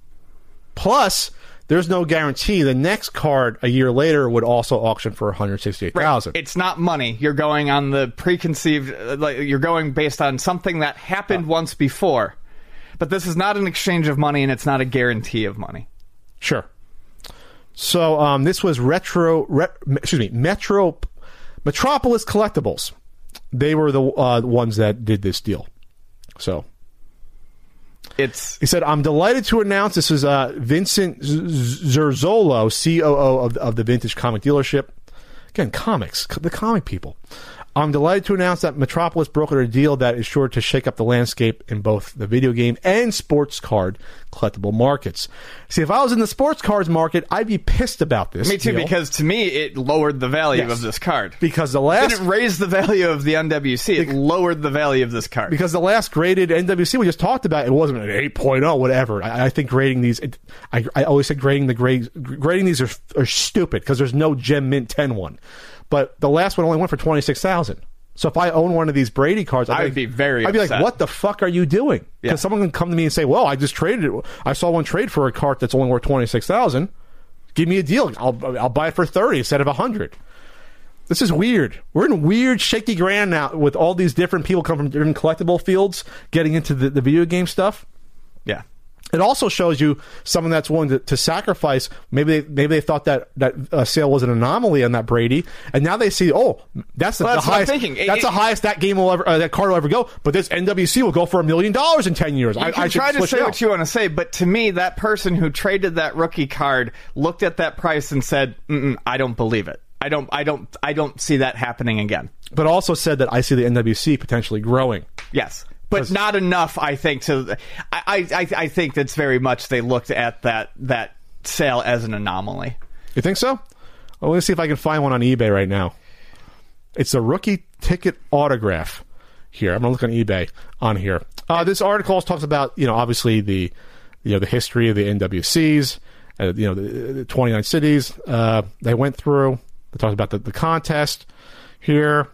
Plus, there's no guarantee the next card a year later would also auction for one hundred sixty-eight thousand dollars. It's not money. You're going on the preconceived, uh, like you're going based on something that happened once before. But this is not an exchange of money, and it's not a guarantee of money. Sure. So um, this was retro, re, excuse me, Metro, Metropolis Collectibles. They were the uh, ones that did this deal. So It's he said, "I'm delighted to announce this is uh, Vincent Z- Zerzolo, C O O of, of the Vintage Comic Dealership. Again, comics, the comic people. I'm delighted to announce that Metropolis brokered a deal that is sure to shake up the landscape in both the video game and sports card collectible markets. See, if I was in the sports cards market, I'd be pissed about this. Me too, deal. because to me, it lowered the value Yes. of this card. Because the It last... didn't raise the value of the N W C. It lowered the value of this card. Because the last graded N W C we just talked about, it wasn't an eight point oh, whatever. I, I think grading these, it, I, I always say grading the grades, grading these are, are stupid because there's no Gem Mint ten one. But the last one only went for twenty-six thousand dollars. So if I own one of these Brady cards, I'd I would like, be very I'd be upset. like, what the fuck are you doing? Because Yeah. someone can come to me and say, well, I just traded it. I saw one trade for a card that's only worth twenty-six thousand dollars. Give me a deal. I'll, I'll buy it for thirty instead of one hundred dollars. This is weird. We're in weird, shaky ground now with all these different people come from different collectible fields getting into the, the video game stuff. Yeah. It also shows you someone that's willing to, to sacrifice. Maybe they, maybe they thought that that uh, sale was an anomaly on that Brady, and now they see, oh, that's the, Well, the that's what I'm highest. thinking. That's It- the highest that game will ever, uh, that card will ever go. But this N W C will go for a million dollars in ten years. You I, can I should try to switch say it out. what you want to say, but to me, that person who traded that rookie card looked at that price and said, Mm-mm, "I don't believe it. I don't. I don't. I don't see that happening again." But also said that I see the N W C potentially growing. Yes, but not enough. I think to. I, I. I think that's very much they looked at that that sale as an anomaly. You think so? Well, let me see if I can find one on eBay right now. It's a rookie ticket autograph here. I'm going to look on eBay on here. Uh, this article talks about, you know, obviously the, you know, the history of the N W Cs, uh, you know, the, the twenty-nine cities uh, they went through. It talks about the, the contest here.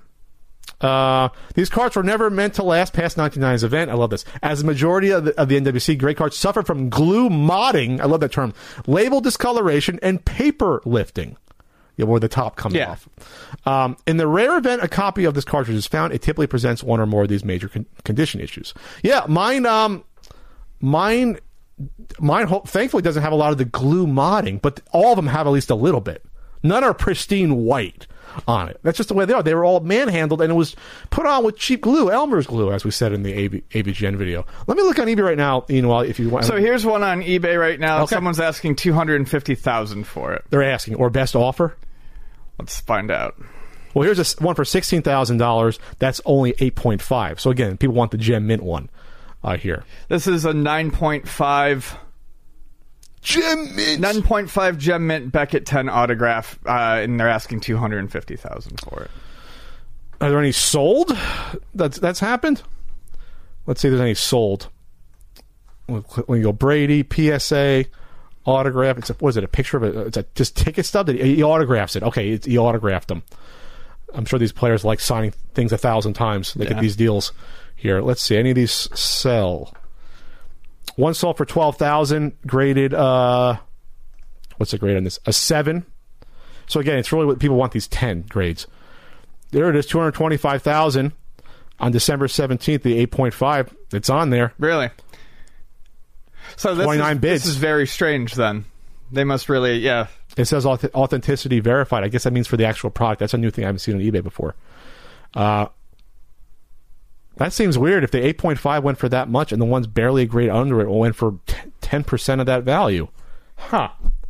Uh, these cards were never meant to last past nineteen ninety-nine's event. I love this. As the majority of the, of the N W C great cards suffer from glue modding, I love that term, label discoloration, and paper lifting. Yeah, where the top comes Yeah. off. Um, in the rare event a copy of this cartridge is found, it typically presents one or more of these major con- condition issues. Yeah, mine, um, mine, mine. Ho- thankfully doesn't have a lot of the glue modding, but all of them have at least a little bit. None are pristine white on it. That's just the way they are. They were all manhandled, and it was put on with cheap glue, Elmer's glue, as we said in the A B, A B G N video. Let me look on eBay right now, Ian, while if you want. So here's one on eBay right now. Okay. Someone's asking two hundred and fifty thousand for it. They're asking, or best offer. Let's find out. Well, here's a s- one for sixteen thousand dollars. That's only eight point five. So again, people want the Gem Mint one uh, here. This is a nine point five. Gem Mint. nine point five Gem Mint Beckett ten autograph, uh, and they're asking two hundred fifty thousand dollars for it. Are there any sold? That's that's happened. Let's see if there's any sold. When you go Brady, P S A, autograph. It's a, what is it? A picture of it? It's a just ticket stub. That he, he autographs it. Okay, it, he autographed them. I'm sure these players like signing things a thousand times. They Yeah. get these deals here. Let's see. Any of these sell? One sold for twelve thousand. Graded. Uh, what's the grade on this? A seven. So again, it's really what people want. These ten grades. There it is. Two hundred twenty-five thousand on December seventeenth. The eight point five. It's on there. Really? So this twenty-nine is, bids. This is very strange. Then they must really, yeah. It says auth- authenticity verified. I guess that means for the actual product. That's a new thing I haven't seen on eBay before. Uh, that seems weird. If the eight point five went for that much and the ones barely a grade under it went for ten percent of that value. Huh.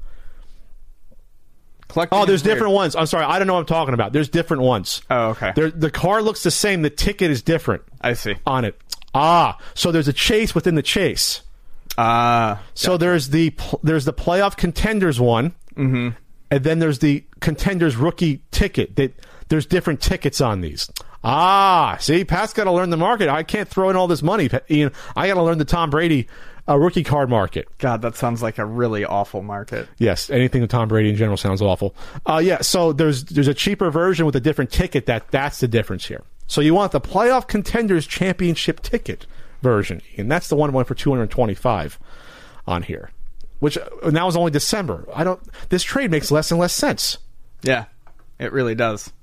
Collecting Oh, is there's weird. different ones. I'm sorry. I don't know what I'm talking about. There's different ones. Oh, okay. There, the car looks the same. The ticket is different I see. on it. Ah, so there's a chase within the chase. Ah, So there's the pl- there's the playoff contenders one, mm-hmm. and then there's the contenders rookie ticket. That there's different tickets on these. Ah, see, Pat's got to learn the market. I can't throw in all this money, Pat- Ian. I got to learn the Tom Brady uh, rookie card market. God, that sounds like a really awful market. Yes, anything with Tom Brady in general sounds awful. Uh, yeah, so there's there's a cheaper version with a different ticket. That that's the difference here. So you want the playoff contenders championship ticket version, and that's the one went for two hundred twenty-five on here, which uh, now is only December. I don't. This trade makes less and less sense. Yeah, it really does.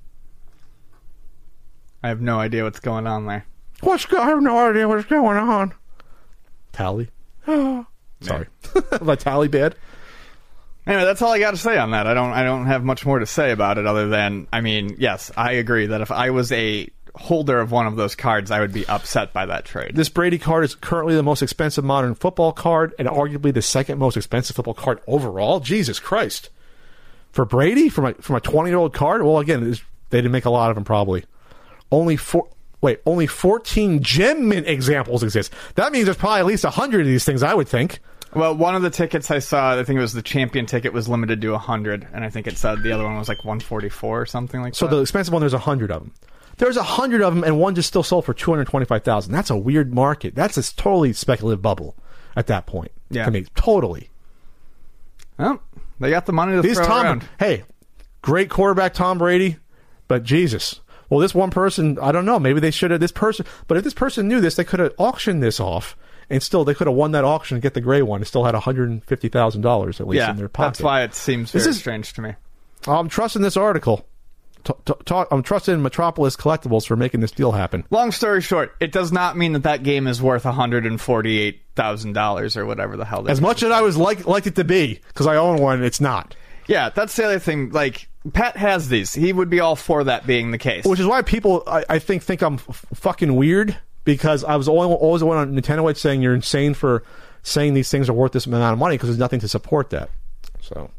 I have no idea what's going on there. What's go- I have no idea what's going on. Tally. Oh, sorry, my tally bad. Anyway, that's all I got to say on that. I don't I don't have much more to say about it other than, I mean, yes, I agree that if I was a holder of one of those cards, I would be upset by that trade. This Brady card is currently the most expensive modern football card and arguably the second most expensive football card overall. Jesus Christ. For Brady, from a from a twenty-year-old card? Well, again, it's- they didn't make a lot of them probably only four. Wait, only fourteen gem mint examples exist. That means there's probably at least one hundred of these things, I would think. Well, one of the tickets I saw, I think it was the champion ticket, was limited to one hundred, and I think it said the other one was like one forty-four or something like so that. So the expensive one, there's one hundred of them. There's one hundred of them, and one just still sold for two hundred twenty-five thousand dollars. That's a weird market. That's a totally speculative bubble at that point. Yeah. To me, totally. Well, they got the money to These throw Tom, around. Hey, great quarterback Tom Brady, but Jesus. Well, this one person, I don't know. Maybe they should have this person. But if this person knew this, they could have auctioned this off. And still, they could have won that auction and get the gray one and still had one hundred fifty thousand dollars at least Yeah, in their pocket. that's why it seems very This is- strange to me. I'm trusting this article. T- t- talk, I'm trusting Metropolis Collectibles for making this deal happen. Long story short, it does not mean that that game is worth one hundred forty-eight thousand dollars or whatever the hell. As much as I was like liked it to be, because I own one, it's not. Yeah, that's the other thing. Like, Pat has these. He would be all for that being the case. Which is why people, I, I think, think I'm f- fucking weird, because I was always, always the one on Nintendo Edge saying you're insane for saying these things are worth this amount of money, because there's nothing to support that. So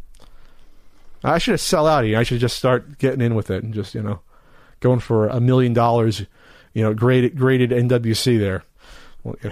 I should have sell out here. I should just start getting in with it and just, you know, going for a million dollars, you know, graded graded N W C there. Well, yeah.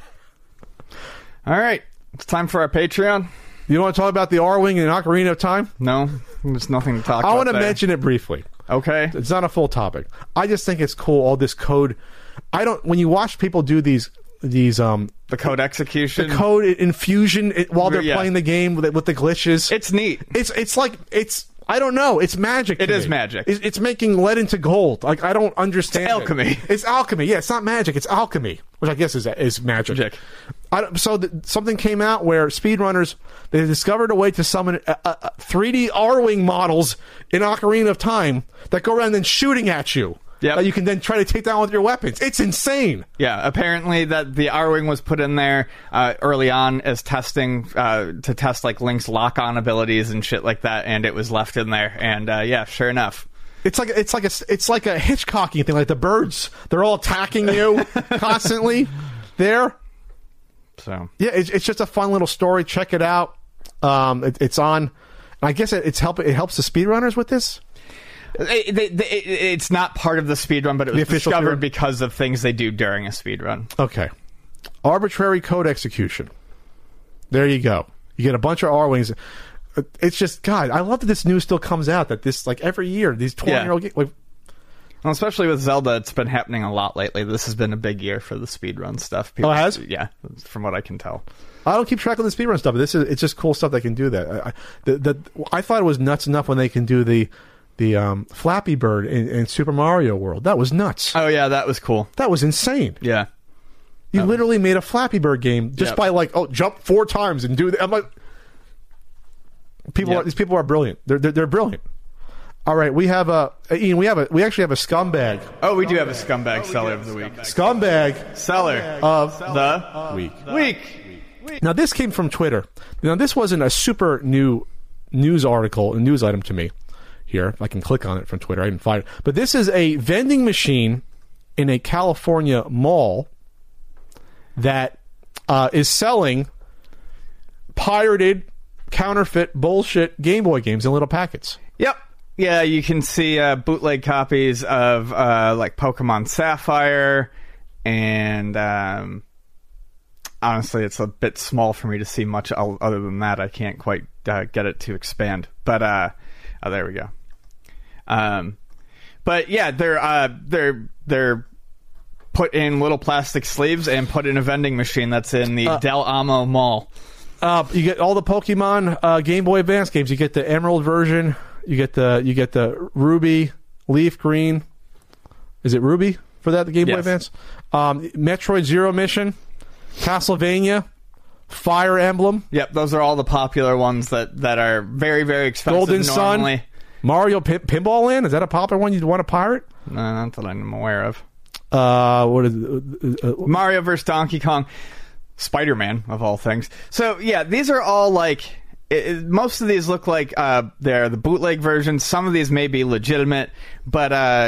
All right, it's time for our Patreon. You want to talk about the R-Wing and Ocarina of Time? No, there's nothing to talk about. I want to there. mention it briefly. Okay. It's not a full topic. I just think it's cool, all this code. I don't, when you watch people do these, these, um, The code execution. the code infusion it, while they're Yeah. playing the game with, with the glitches. It's neat. It's, it's like, it's, I don't know. It's magic. It to is me. magic. It's, it's making lead into gold. Like, I don't understand. It's alchemy. It. It's alchemy. Yeah, it's not magic. It's alchemy, which I guess is is magic. Magic. I don't, so th- something came out where speedrunners, they discovered a way to summon uh, uh, three D R-Wing models in Ocarina of Time that go around and shooting at you. Yep. That you can then try to take down with your weapons. It's insane. Yeah, apparently that the R-Wing was put in there uh, early on as testing uh, to test like Link's lock-on abilities and shit like that, and it was left in there. And uh, yeah, sure enough. It's like it's like a it's like a Hitchcocking thing. Like the birds, they're all attacking you constantly. There. So Yeah, it's, it's just a fun little story. Check it out. Um, it, it's on. I guess it, it's help. It helps the speedrunners with this. It, they, they, it, it's not part of the speedrun, but it The was official discovered speedrun? because of things they do during a speedrun. Okay. Arbitrary code execution. There you go. You get a bunch of R-Wings. It's just, God, I love that this news still comes out, that this, like, every year, these twenty-year-old games, like, Well, especially with Zelda, it's been happening a lot lately. This has been a big year for the speedrun stuff. People, Oh, it has? Yeah, from what I can tell. I don't keep track of the speedrun stuff, but this is, it's just cool stuff that can do that. I, I, the, the, I thought it was nuts enough when they can do the, the um, Flappy Bird in, in Super Mario World. That was nuts. Oh, yeah, that was cool. That was insane. Yeah. You literally made a Flappy Bird game just Yep. by, like, oh, jump four times and do that. I'm like, people, Yep. are, these people are brilliant. They're, they're, they're brilliant. All right, we have a, Ian, we have a, we actually have a scumbag. Oh, we do have a scumbag seller of the week. Scumbag Seller of the week. week. Now, this came from Twitter. Now, this wasn't a super new news article, a news item to me. Here, if I can click on it from Twitter, I didn't find it. But this is a vending machine in a California mall that uh, is selling pirated, counterfeit, bullshit Game Boy games in little packets. Yep. Yeah, you can see uh, bootleg copies of uh, like Pokemon Sapphire, and um, honestly, it's a bit small for me to see much o- other than that. I can't quite uh, get it to expand, but uh, oh, there we go. Um, but yeah, they're uh, they're they're put in little plastic sleeves and put in a vending machine that's in the Uh, Del Amo Mall. Uh, you get all the Pokemon uh, Game Boy Advance games. You get the Emerald version. You get the you get the Ruby, Leaf Green. Is it Ruby for that? The Game Boy Yes. Advance. Um, Metroid Zero Mission, Castlevania, Fire Emblem, Yep, those are all the popular ones that, that are very, very expensive Golden Sun, normally. Mario Pin- Pinball Land. Is that a popular one you'd want to pirate? No, not that I'm aware of. Uh, what is uh, uh, Mario versus Donkey Kong, Spider-Man of all things. So yeah, these are all like it, it- most of these look like uh, they're the bootleg versions. Some of these may be legitimate, but uh,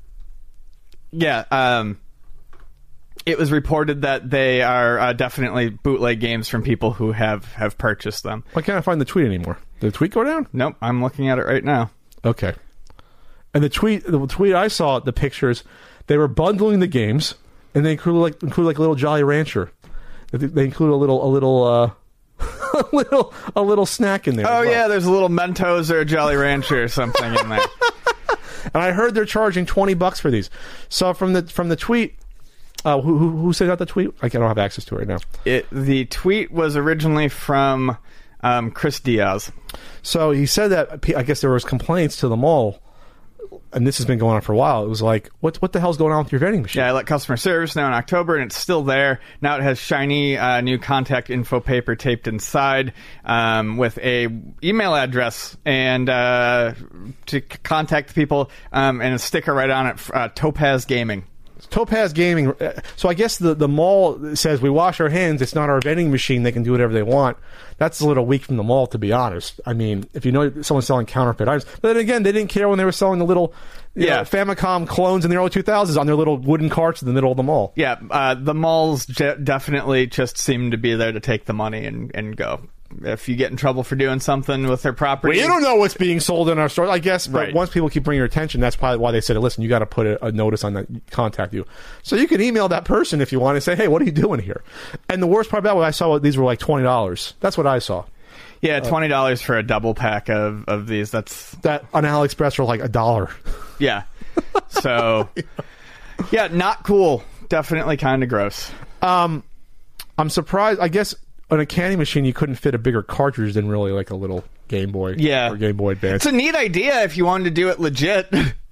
yeah, um, it was reported that they are uh, definitely bootleg games from people who have have purchased them. why can't I find the tweet anymore? Did the tweet go down? Nope, I'm looking at it right now. Okay. And the tweet, the tweet I saw, the pictures, They were bundling the games, and they included like included like a little Jolly Rancher. They include a little a little uh, a little a little snack in there. Oh as well. yeah, there's a little Mentos or a Jolly Rancher or something in there. And I heard they're charging twenty bucks for these. So from the from the tweet, uh, who, who who sent out the tweet? I don't have access to it right now. It, the tweet was originally from um, Chris Diaz. So he said that I guess there was complaints to the mall, and this has been going on for a while. It was like, what what the hell's going on with your vending machine? Yeah, I let customer service know in October, and it's still there. Now it has shiny uh, new contact info paper taped inside um, with a email address and uh, to c- contact people um, and a sticker right on it, uh, Topaz Gaming. Topaz Gaming. So I guess the, the mall says we wash our hands. It's not our vending machine. They can do whatever they want. That's a little weak from the mall, to be honest. I mean, if you know someone's selling counterfeit items. But then again, they didn't care when they were selling the little you yeah. know, Famicom clones in the early two thousands on their little wooden carts in the middle of the mall. Yeah, uh, the malls je- definitely just seem to be there to take the money and, and go. If you get in trouble for doing something with their property... Well, you don't know what's being sold in our stores, I guess. But right. once people keep bringing your attention, that's probably why they said, listen, you got to put a, a notice on that, contact you. So you can email that person if you want and say, hey, what are you doing here? And the worst part about what I saw, these were like twenty dollars. That's what I saw. Yeah, twenty dollars uh, for a double pack of, of these. That's... That on AliExpress for like a dollar. Yeah. So, yeah, not cool. Definitely kind of gross. Um, I'm surprised. I guess on a candy machine, you couldn't fit a bigger cartridge than really like a little Game Boy yeah. or Game Boy Advance. It's a neat idea if you wanted to do it legit.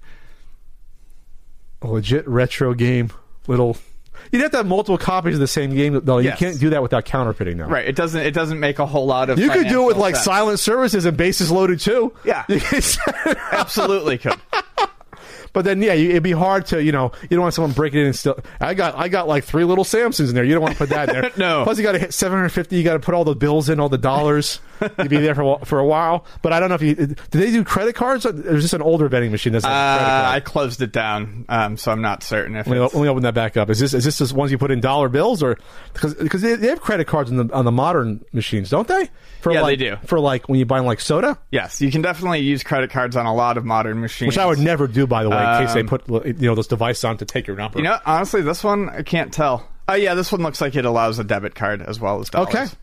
A legit retro game. Little... You'd have to have multiple copies of the same game. No, you yes. can't do that without counterfeiting now. Right. It doesn't It doesn't make a whole lot of You could do it with like sense. Silent Services and Bases Loaded too. Yeah. Absolutely could. But then, yeah, you, it'd be hard to, you know, you don't want someone breaking in and still. I got, I got like three little Samsons in there. You don't want to put that in there. No. Plus, you got to hit seven hundred fifty. You got to put all the bills in, all the dollars. You'd be there for for a while. But I don't know if you. Do they do credit cards? Or is this an older vending machine? That's Uh, like credit card? I closed it down, um, so I'm not certain if Let me, it's... let me open that back up. Is this is this just ones you put in dollar bills, or because because they, they have credit cards on the on the modern machines, don't they? For Yeah, like, they do. For like when you buy like soda. Yes, you can definitely use credit cards on a lot of modern machines. Which I would never do, by the way, in case they Um, put you know those devices on to take your number. You know, honestly, this one, I can't tell. Oh, yeah, this one looks like it allows a debit card as well as dollars. Okay.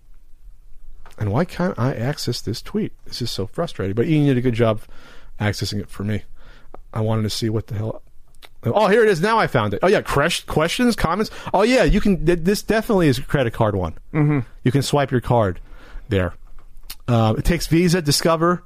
And why can't I access this tweet? This is so frustrating. But Ian did a good job accessing it for me. I wanted to see what the hell... Oh, here it is. Now I found it. Oh, yeah. Questions, comments. Oh, yeah. You can. This definitely is a credit card one. Mm-hmm. You can swipe your card there. Uh, it takes Visa, Discover,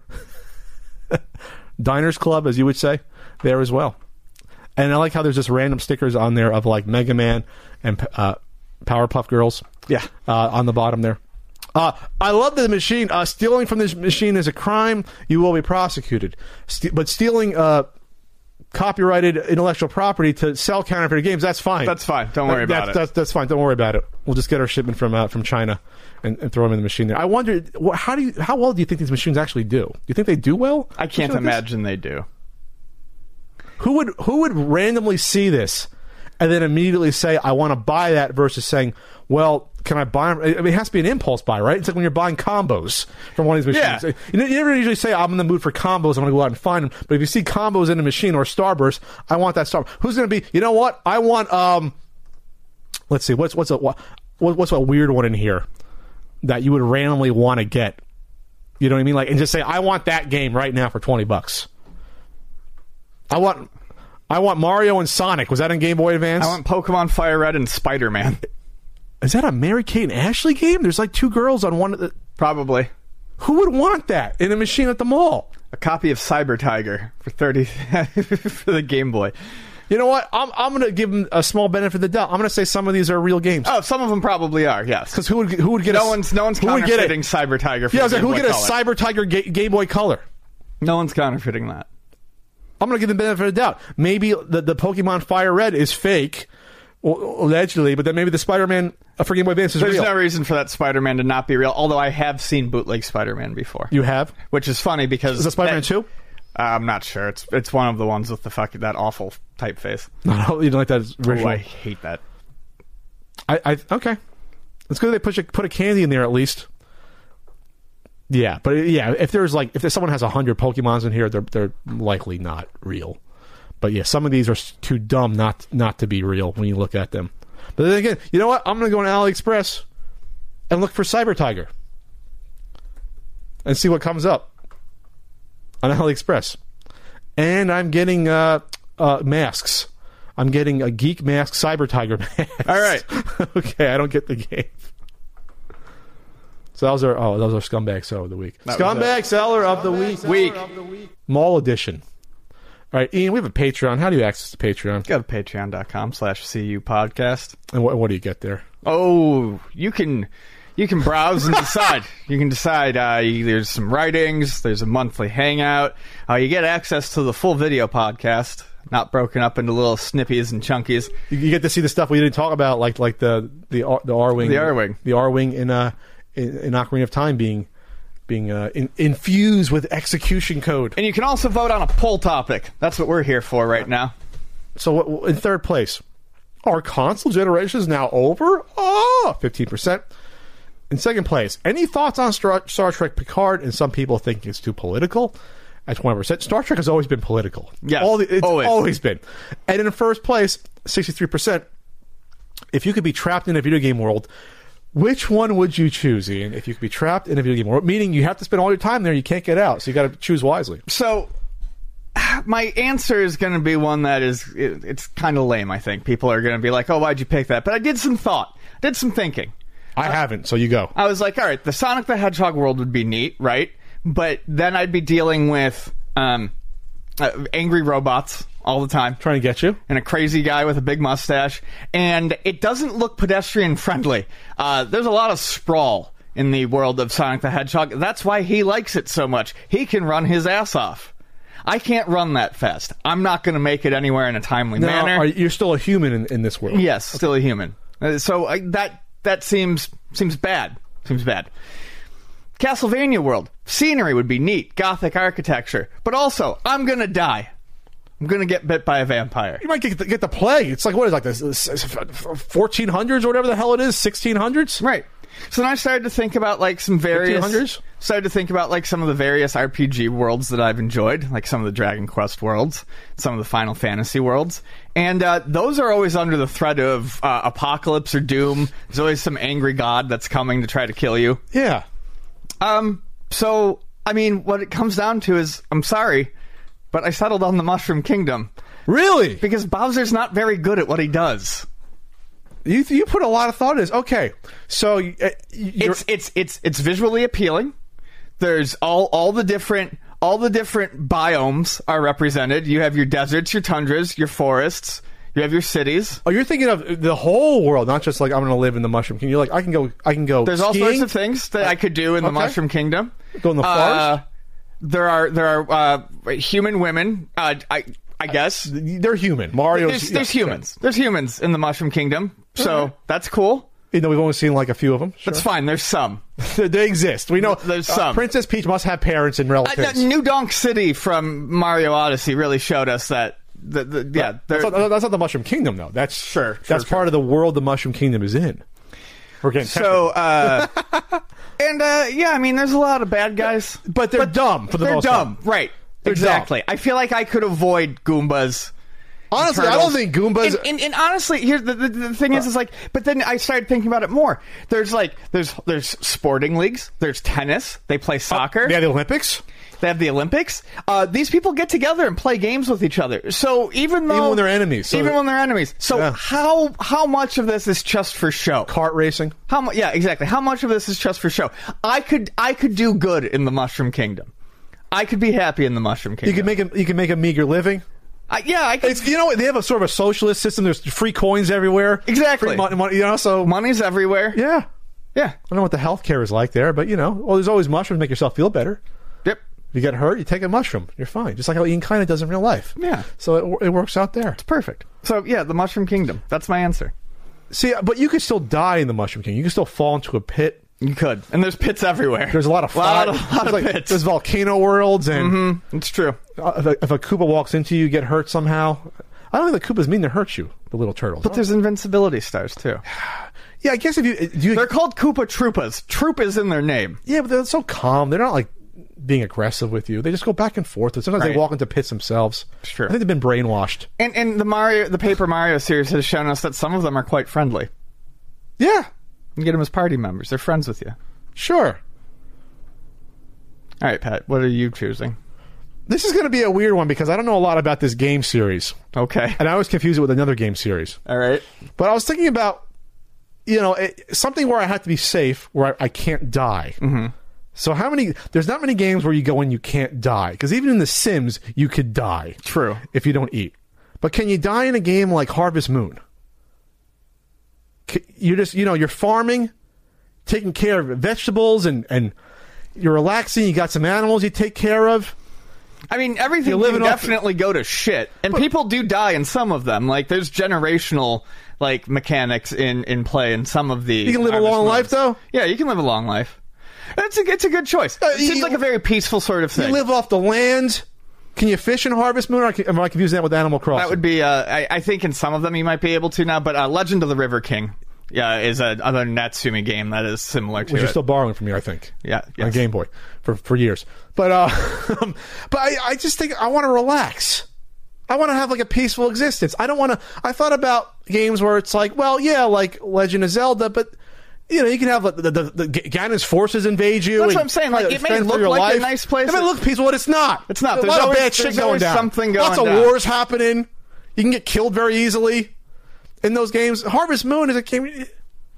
Diners Club, as you would say, there as well. And I like how there's just random stickers on there of like Mega Man and uh, Powerpuff Girls. Yeah. Uh, on the bottom there. Uh, I love the machine. Uh, stealing from this machine is a crime. You will be prosecuted. St- but stealing uh, copyrighted intellectual property to sell counterfeit games, that's fine. That's fine. Don't worry that, about that's, it. That's, that's fine. Don't worry about it. We'll just get our shipment from uh, from China and, and throw them in the machine there. I wonder, wh- how do you, how well do you think these machines actually do? Do you think they do well? I can't Like imagine they do. Who would who would randomly see this and then immediately say, I want to buy that, versus saying, well, can I buy them? I mean, it has to be an impulse buy, right? It's like when you're buying combos from one of these machines. Yeah. You, you never usually say, I'm in the mood for combos, I'm going to go out and find them. But if you see combos in a machine or Starburst, I want that Starburst. Who's going to be, you know what? I want, um, let's see, what's what's a, what, what's a weird one in here that you would randomly want to get? You know what I mean? Like, and just say, I want that game right now for twenty bucks. I want I want Mario and Sonic. Was that in Game Boy Advance? I want Pokemon Fire Red and Spider-Man. Is that a Mary-Kate and Ashley game? There's like two girls on one of the... Probably. Who would want that in a machine at the mall? A copy of Cyber Tiger for thirty for the Game Boy. You know what? I'm I'm going to give them a small benefit of the doubt. I'm going to say some of these are real games. Oh, some of them probably are. Yes. Because who would who would get no a, one's no one's who would get counterfeiting a, Cyber Tiger. For yeah, I was the like, who would Game get Boy a Color. Cyber Tiger ga- Game Boy Color? No one's counterfeiting that. I'm going to give them the benefit of the doubt. Maybe the, the Pokemon Fire Red is fake, allegedly, but then maybe the Spider-Man for Game Boy Advance is There's real. no reason for that Spider-Man to not be real, although I have seen bootleg Spider-Man before. You have? Which is funny because... Is it Spider-Man that- two? Uh, I'm not sure. It's it's one of the ones with the fuck that awful typeface. No, you don't like that Oh, original. I hate that. I, I okay. It's good they put a, put a candy in there at least. Yeah, but yeah, if there's like if there's someone has a hundred Pokemons in here, they're they're likely not real. But yeah, some of these are too dumb not not to be real when you look at them. But then again, you know what? I'm going to go on AliExpress and look for Cyber Tiger and see what comes up on AliExpress. And I'm getting uh, uh, masks. I'm getting a Geek Mask Cyber Tiger mask. All right. Okay, I don't get the game. So those are oh, those are Scumbag Seller of the Week. That Scumbag Seller of the Week. Week. Mall Edition. All right, Ian, we have a Patreon. How do you access the Patreon? Go to patreon.com slash CU podcast. And what, what do you get there? Oh, you can you can browse and decide. You can decide. Uh, you, there's some writings. There's a monthly hangout. Uh, you get access to the full video podcast, not broken up into little snippies and chunkies. You, you get to see the stuff we didn't talk about, like like the the R, the R wing, The R-Wing. the R wing in uh in, in Ocarina of Time being being uh, in, infused with execution code. And you can also vote on a poll topic. That's what we're here for right now. So what, in third place, our console generation is now over. Oh, fifteen percent. In second place, any thoughts on Star, Star Trek Picard? And some people think it's too political. At twenty percent, Star Trek has always been political. Yes, All the, it's always. always been. And in first place, sixty-three percent. If you could be trapped in a video game world, which one would you choose, Ian? If you could be trapped in a video game world, meaning you have to spend all your time there, you can't get out, so you got to choose wisely. So, my answer is going to be one that is, it, it's kind of lame, I think. People are going to be like, oh, why'd you pick that? But I did some thought, did some thinking. I uh, haven't, so you go. I was like, all right, the Sonic the Hedgehog world would be neat, right? But then I'd be dealing with um, uh, angry robots all the time. Trying to get you. And a crazy guy with a big mustache. And it doesn't look pedestrian friendly. Uh, there's a lot of sprawl in the world of Sonic the Hedgehog. That's why he likes it so much. He can run his ass off. I can't run that fast. I'm not going to make it anywhere in a timely now, manner. Are, you're still a human in, in this world. Yes, still a human. Uh, so I, that that seems seems bad. Seems bad. Castlevania world. Scenery would be neat. Gothic architecture. But also, I'm going to die. I'm going to get bit by a vampire. You might get the, get the plague. It's like, what is it, like this, fourteen hundreds or whatever the hell it is, sixteen hundreds? Right. So then I started to think about like some various... fifteen hundreds? Started to think about like some of the various R P G worlds that I've enjoyed, like some of the Dragon Quest worlds, some of the Final Fantasy worlds. And uh, those are always under the threat of uh, apocalypse or doom. There's always some angry god that's coming to try to kill you. Yeah. Um. So, I mean, what it comes down to is, I'm sorry, but I settled on the Mushroom Kingdom. Really? Because Bowser's not very good at what he does. You you put a lot of thought in this. Okay, so uh, it's it's it's it's visually appealing. There's all all the different all the different biomes are represented. You have your deserts, your tundras, your forests. You have your cities. Oh, you're thinking of the whole world, not just like I'm going to live in the Mushroom Kingdom. You're like, I can go. I can go. There's skiing. all sorts of things that I could do in the okay. Mushroom Kingdom. Go in the forest. Uh, there are there are uh, human women. Uh, I I guess uh, they're human. Mario. There's, there's yeah, humans. Yeah. There's humans in the Mushroom Kingdom. So okay. That's cool. You know, we've only seen like a few of them. Sure. That's fine. There's some. They exist. We know. There's uh, some. Princess Peach must have parents and relatives. Uh, New Donk City from Mario Odyssey really showed us that. The, the, yeah, that's not, that's not the Mushroom Kingdom, though. That's sure. That's sure, part sure. of the world the Mushroom Kingdom is in. We're getting so, uh, and uh, yeah, I mean, there's a lot of bad guys, but they're but dumb for the they're most dumb, part. right? They're exactly. dumb. I feel like I could avoid Goombas. Honestly, I don't think Goombas. And, and, and honestly, here's the, the the thing is, is like, but then I started thinking about it more. There's like, there's there's sporting leagues. There's tennis. They play soccer. Uh, they have the Olympics. They have the Olympics. Uh, these people get together and play games with each other. So even though even when they're enemies, so even when they're enemies. So yeah. how how much of this is just for show? Kart racing. How much? Yeah, exactly. How much of this is just for show? I could I could do good in the Mushroom Kingdom. I could be happy in the Mushroom Kingdom. You can make a you can make a meager living. Uh, yeah, I could. It's, you know, they have a sort of a socialist system. There's free coins everywhere. Exactly. Free money, money, you know, so money's everywhere. Yeah. Yeah. I don't know what the healthcare is like there, but you know, well, there's always mushrooms to make yourself feel better. Yep. If you get hurt, you take a mushroom. You're fine. Just like how Ian kind of does in real life. Yeah. So it, it works out there. It's perfect. So yeah, the Mushroom Kingdom. That's my answer. See, but you could still die in the Mushroom Kingdom. You can still fall into a pit. You could. And there's pits everywhere. There's a lot of fire. A lot, a lot of like, pits. There's volcano worlds. And mm-hmm. It's true. If a, if a Koopa walks into you, you get hurt somehow. I don't think the Koopas mean to hurt you, the little turtles. But there's invincibility stars, too. Yeah, I guess if you... Do you they're called Koopa Troopas. Troop is in their name. Yeah, but they're so calm. They're not like... being aggressive with you. They just go back and forth. And sometimes Right. they walk into pits themselves. It's true. I think they've been brainwashed. And and the Mario, the Paper Mario series has shown us that some of them are quite friendly. Yeah, You get them as party members. They're friends with you. sure. All right, Pat, what are you choosing? This is going to be a weird one because I don't know a lot about this game series. Okay. And I always confuse it with another game series. All right. But I was thinking about, you know, it, something where I have to be safe, where I, I can't die. Mm-hmm. So how many... There's not many games where you go and you can't die. Because even in The Sims, you could die. True. If you don't eat. But can you die in a game like Harvest Moon? You're just, you know, you're farming, taking care of vegetables, and, and you're relaxing. You got some animals you take care of. I mean, everything You're can living off- definitely go to shit. And But- people do die in some of them. Like, there's generational, like, mechanics in, in play in some of the... You can live a Harvest long life, modes. though? Yeah, you can live a long life. It's a, it's a good choice. Uh, It seems you- like a very peaceful sort of You thing. live off the land. Can you fish in Harvest Moon, or am I confusing that with Animal Crossing? That would be, uh, I, I think in some of them you might be able to now, but uh, Legend of the River King yeah, is a, another Natsumi game that is similar to Which it. you're still borrowing from me, I think. Yeah, On yes. Game Boy for, for years. But uh, but I, I just think I want to relax. I want to have like a peaceful existence. I don't want to. I thought about games where it's like, well, yeah, like Legend of Zelda, but you know, you can have like, the, the, the Ganon's forces invade you. That's and what I'm saying, like, try to it may fend for look your like a life. nice place. It may look peaceful, but it's not. It's not. There's There's a lot always- of bad shit there's going always down. something going Lots of down. wars happening. You can get killed very easily in those games. Harvest Moon is a game.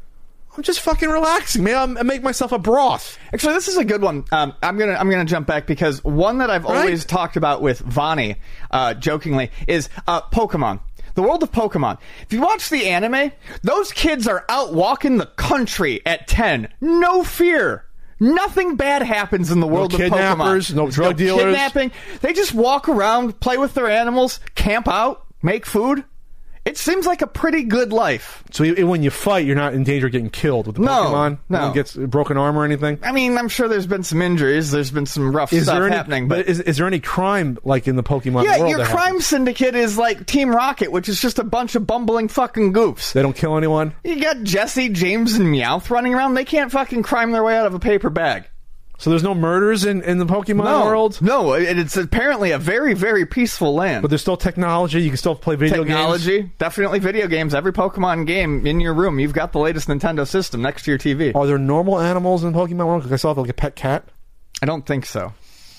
I'm just fucking relaxing, man. I make myself a broth. Actually, this is a good one. Um, I'm gonna I'm gonna jump back because one that I've Right. always talked about with Vani, uh, jokingly, is uh, Pokemon. The world of Pokemon. If you watch the anime, those kids are out walking the country at ten. No fear. Nothing bad happens in the world of Pokemon. kidnappers, no There's drug dealers. Kidnapping. They just walk around, play with their animals, camp out, make food. It seems like a pretty good life. So you, when you fight, you're not in danger of getting killed with the No, Pokemon? no. one gets broken arm or anything? I mean, I'm sure there's been some injuries. There's been some rough Is stuff there any, happening. but But is, is there any crime like in the Pokemon yeah, world? your that crime happens? syndicate is like Team Rocket, which is just a bunch of bumbling fucking goofs. They don't kill anyone? You got Jesse, James, and Meowth running around. They can't fucking crime their way out of a paper bag. So there's no murders in, in the Pokemon world? No, it- it's apparently a very, very peaceful land. But there's still technology. You can still play video games. Technology, definitely video games. Every Pokemon game in your room, you've got the latest Nintendo system next to your T V. Are there normal animals in Pokemon world? Because I still have like a pet cat. I don't think so.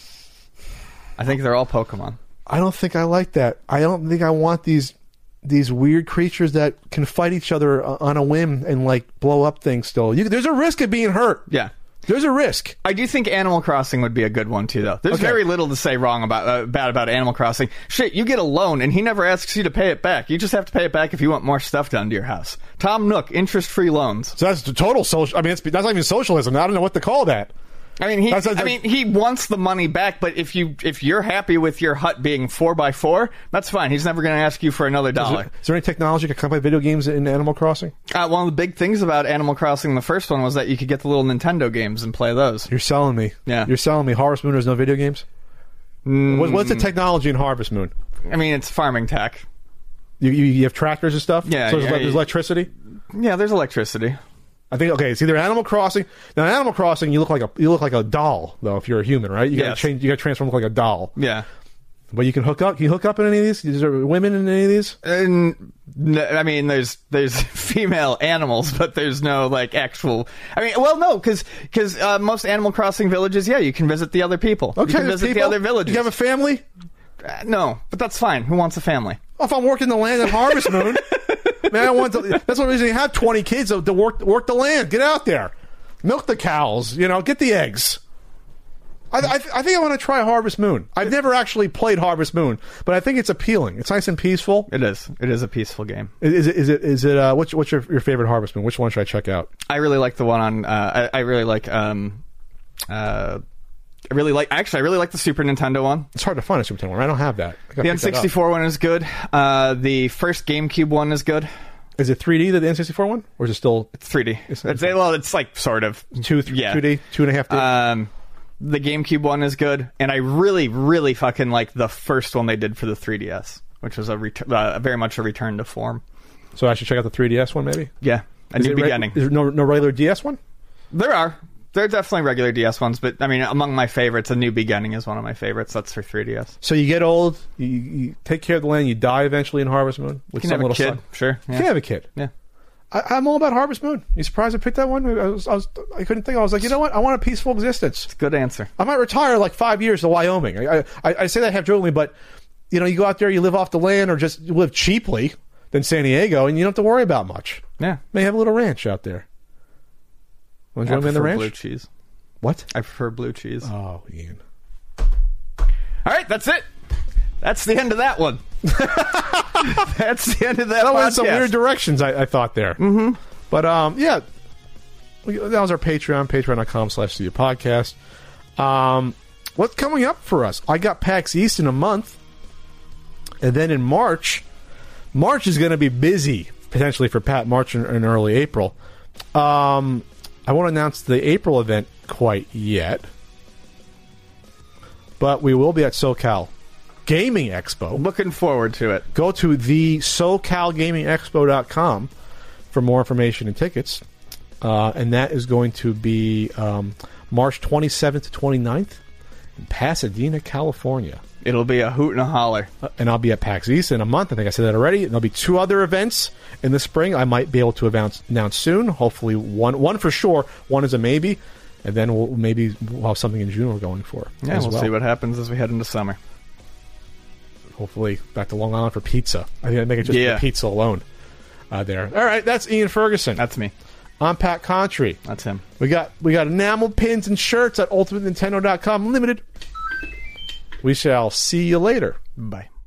I think they're all Pokemon. I don't think I like that. I don't think I want these these weird creatures that can fight each other uh, on a whim and like blow up things still. You, there's a risk of being hurt. Yeah. There's a risk. I do think Animal Crossing would be a good one too, though. There's Okay. very little to say wrong about uh, bad about Animal Crossing. Shit, you get a loan and he never asks you to pay it back. You just have to pay it back if you want more stuff done to your house. Tom Nook, interest-free loans. So that's the total social. I mean, it's, that's not even socialism. I don't know what to call that. I mean, he. That's- that's- I mean, he wants the money back, but if you if you're happy with your hut being four by four, that's fine. He's never going to ask you for another Is there, dollar. is there any technology that can play video games in Animal Crossing? Uh, one of the big things about Animal Crossing, the first one, was that you could get the little Nintendo games and play those. You're selling me. Yeah. You're selling me. Harvest Moon, there's no video games? Mm, What, what's the technology in Harvest Moon? I mean, it's farming tech. You, you, you have tractors and stuff? Yeah, So there's, yeah, there's yeah. electricity? Yeah, there's electricity. I think okay. It's either Animal Crossing. Now, in Animal Crossing, you look like a you look like a doll though. If you're a human, right? You got to Yes. change. You got to transform, look like a doll. Yeah. But you can hook up. Can you hook up in any of these? Is there women in any of these? And, n- I mean, there's there's female animals, but there's no like actual. I mean, well, no, because because uh, most Animal Crossing villages, yeah, you can visit the other people. Okay, you can there's visit people. the other villages. You have a family. Uh, no, but that's fine. Who wants a family? Well, if I'm working the land at Harvest Moon, man, I want to. That's one reason you have twenty kids to work work the land. Get out there, milk the cows. You know, get the eggs. I, I, I think I want to try Harvest Moon. I've never actually played Harvest Moon, but I think it's appealing. It's nice and peaceful. It is. It is a peaceful game. Is it? Is it? Is it? Uh, what's what's your your favorite Harvest Moon? Which one should I check out? I really like the one on. Uh, I, I really like. Um, uh, I really like. Actually, I really like the Super Nintendo one. It's hard to find a Super Nintendo one. I don't have that. I gotta The pick N that up. sixty-four one is good. Uh, the first GameCube one is good. Is it three D, the N sixty-four one, or is it still It's three D. It's- It's, well, it's like sort of two th- yeah. two D, two and a half D? Um, the GameCube one is good, and I really, really fucking like the first one they did for the three D S, which was a ret- uh, very much a return to form. So I should check out the three D S one, maybe. Yeah, a Is new it re- beginning. Is there no no regular D S one? There are. they're definitely regular D S ones, but I mean, among my favorites, A New Beginning is one of my favorites. That's for three D S. So you get old, you, you take care of the land, you die eventually in Harvest Moon with You some can have a little kid, son. sure. You Yeah. can have a kid. Yeah. I, I'm all about Harvest Moon. You surprised I picked that one? I was, I was, I couldn't think. I was like, you know what? I want a peaceful existence. Good answer. I might retire like five years to Wyoming. I, I, I say that half jokingly, but you know, you go out there, you live off the land, or just live cheaply than San Diego, and you don't have to worry about much. Yeah. May have a little ranch out there. Want to I join me in the prefer ranch? blue cheese. What? I prefer blue cheese. Oh, Ian. All right, that's it. That's the end of that one. That's the end of that. That went in some podcast. weird directions, I, I thought there. Mm-hmm. But um, yeah, we, that was our Patreon, patreon.com slash the podcast. Um, what's coming up for us? I got PAX East in a month, and then in March, March is going to be busy potentially for Pat. March and, and early April. Um, I won't announce the April event quite yet, but we will be at SoCal Gaming Expo. Looking forward to it. Go to the SoCal Gaming Expo dot com for more information and tickets. Uh, and that is going to be um, March twenty-seventh to twenty-ninth in Pasadena, California. It'll be a hoot and a holler. Uh, and I'll be at PAX East in a month. I think I said that already. And there'll be two other events in the spring I might be able to announce, announce soon. Hopefully one one for sure. One is a maybe. And then we'll maybe we'll have something in June we're going for. Yeah, as we'll well. see what happens as we head into summer. Hopefully back to Long Island for pizza. I think I'd make it just Yeah. for pizza alone uh, there. All right, that's Ian Ferguson. That's me. I'm Pat Contry. That's him. We got we got enamel pins and shirts at ultimate nintendo dot com limited. We shall see you later. Bye.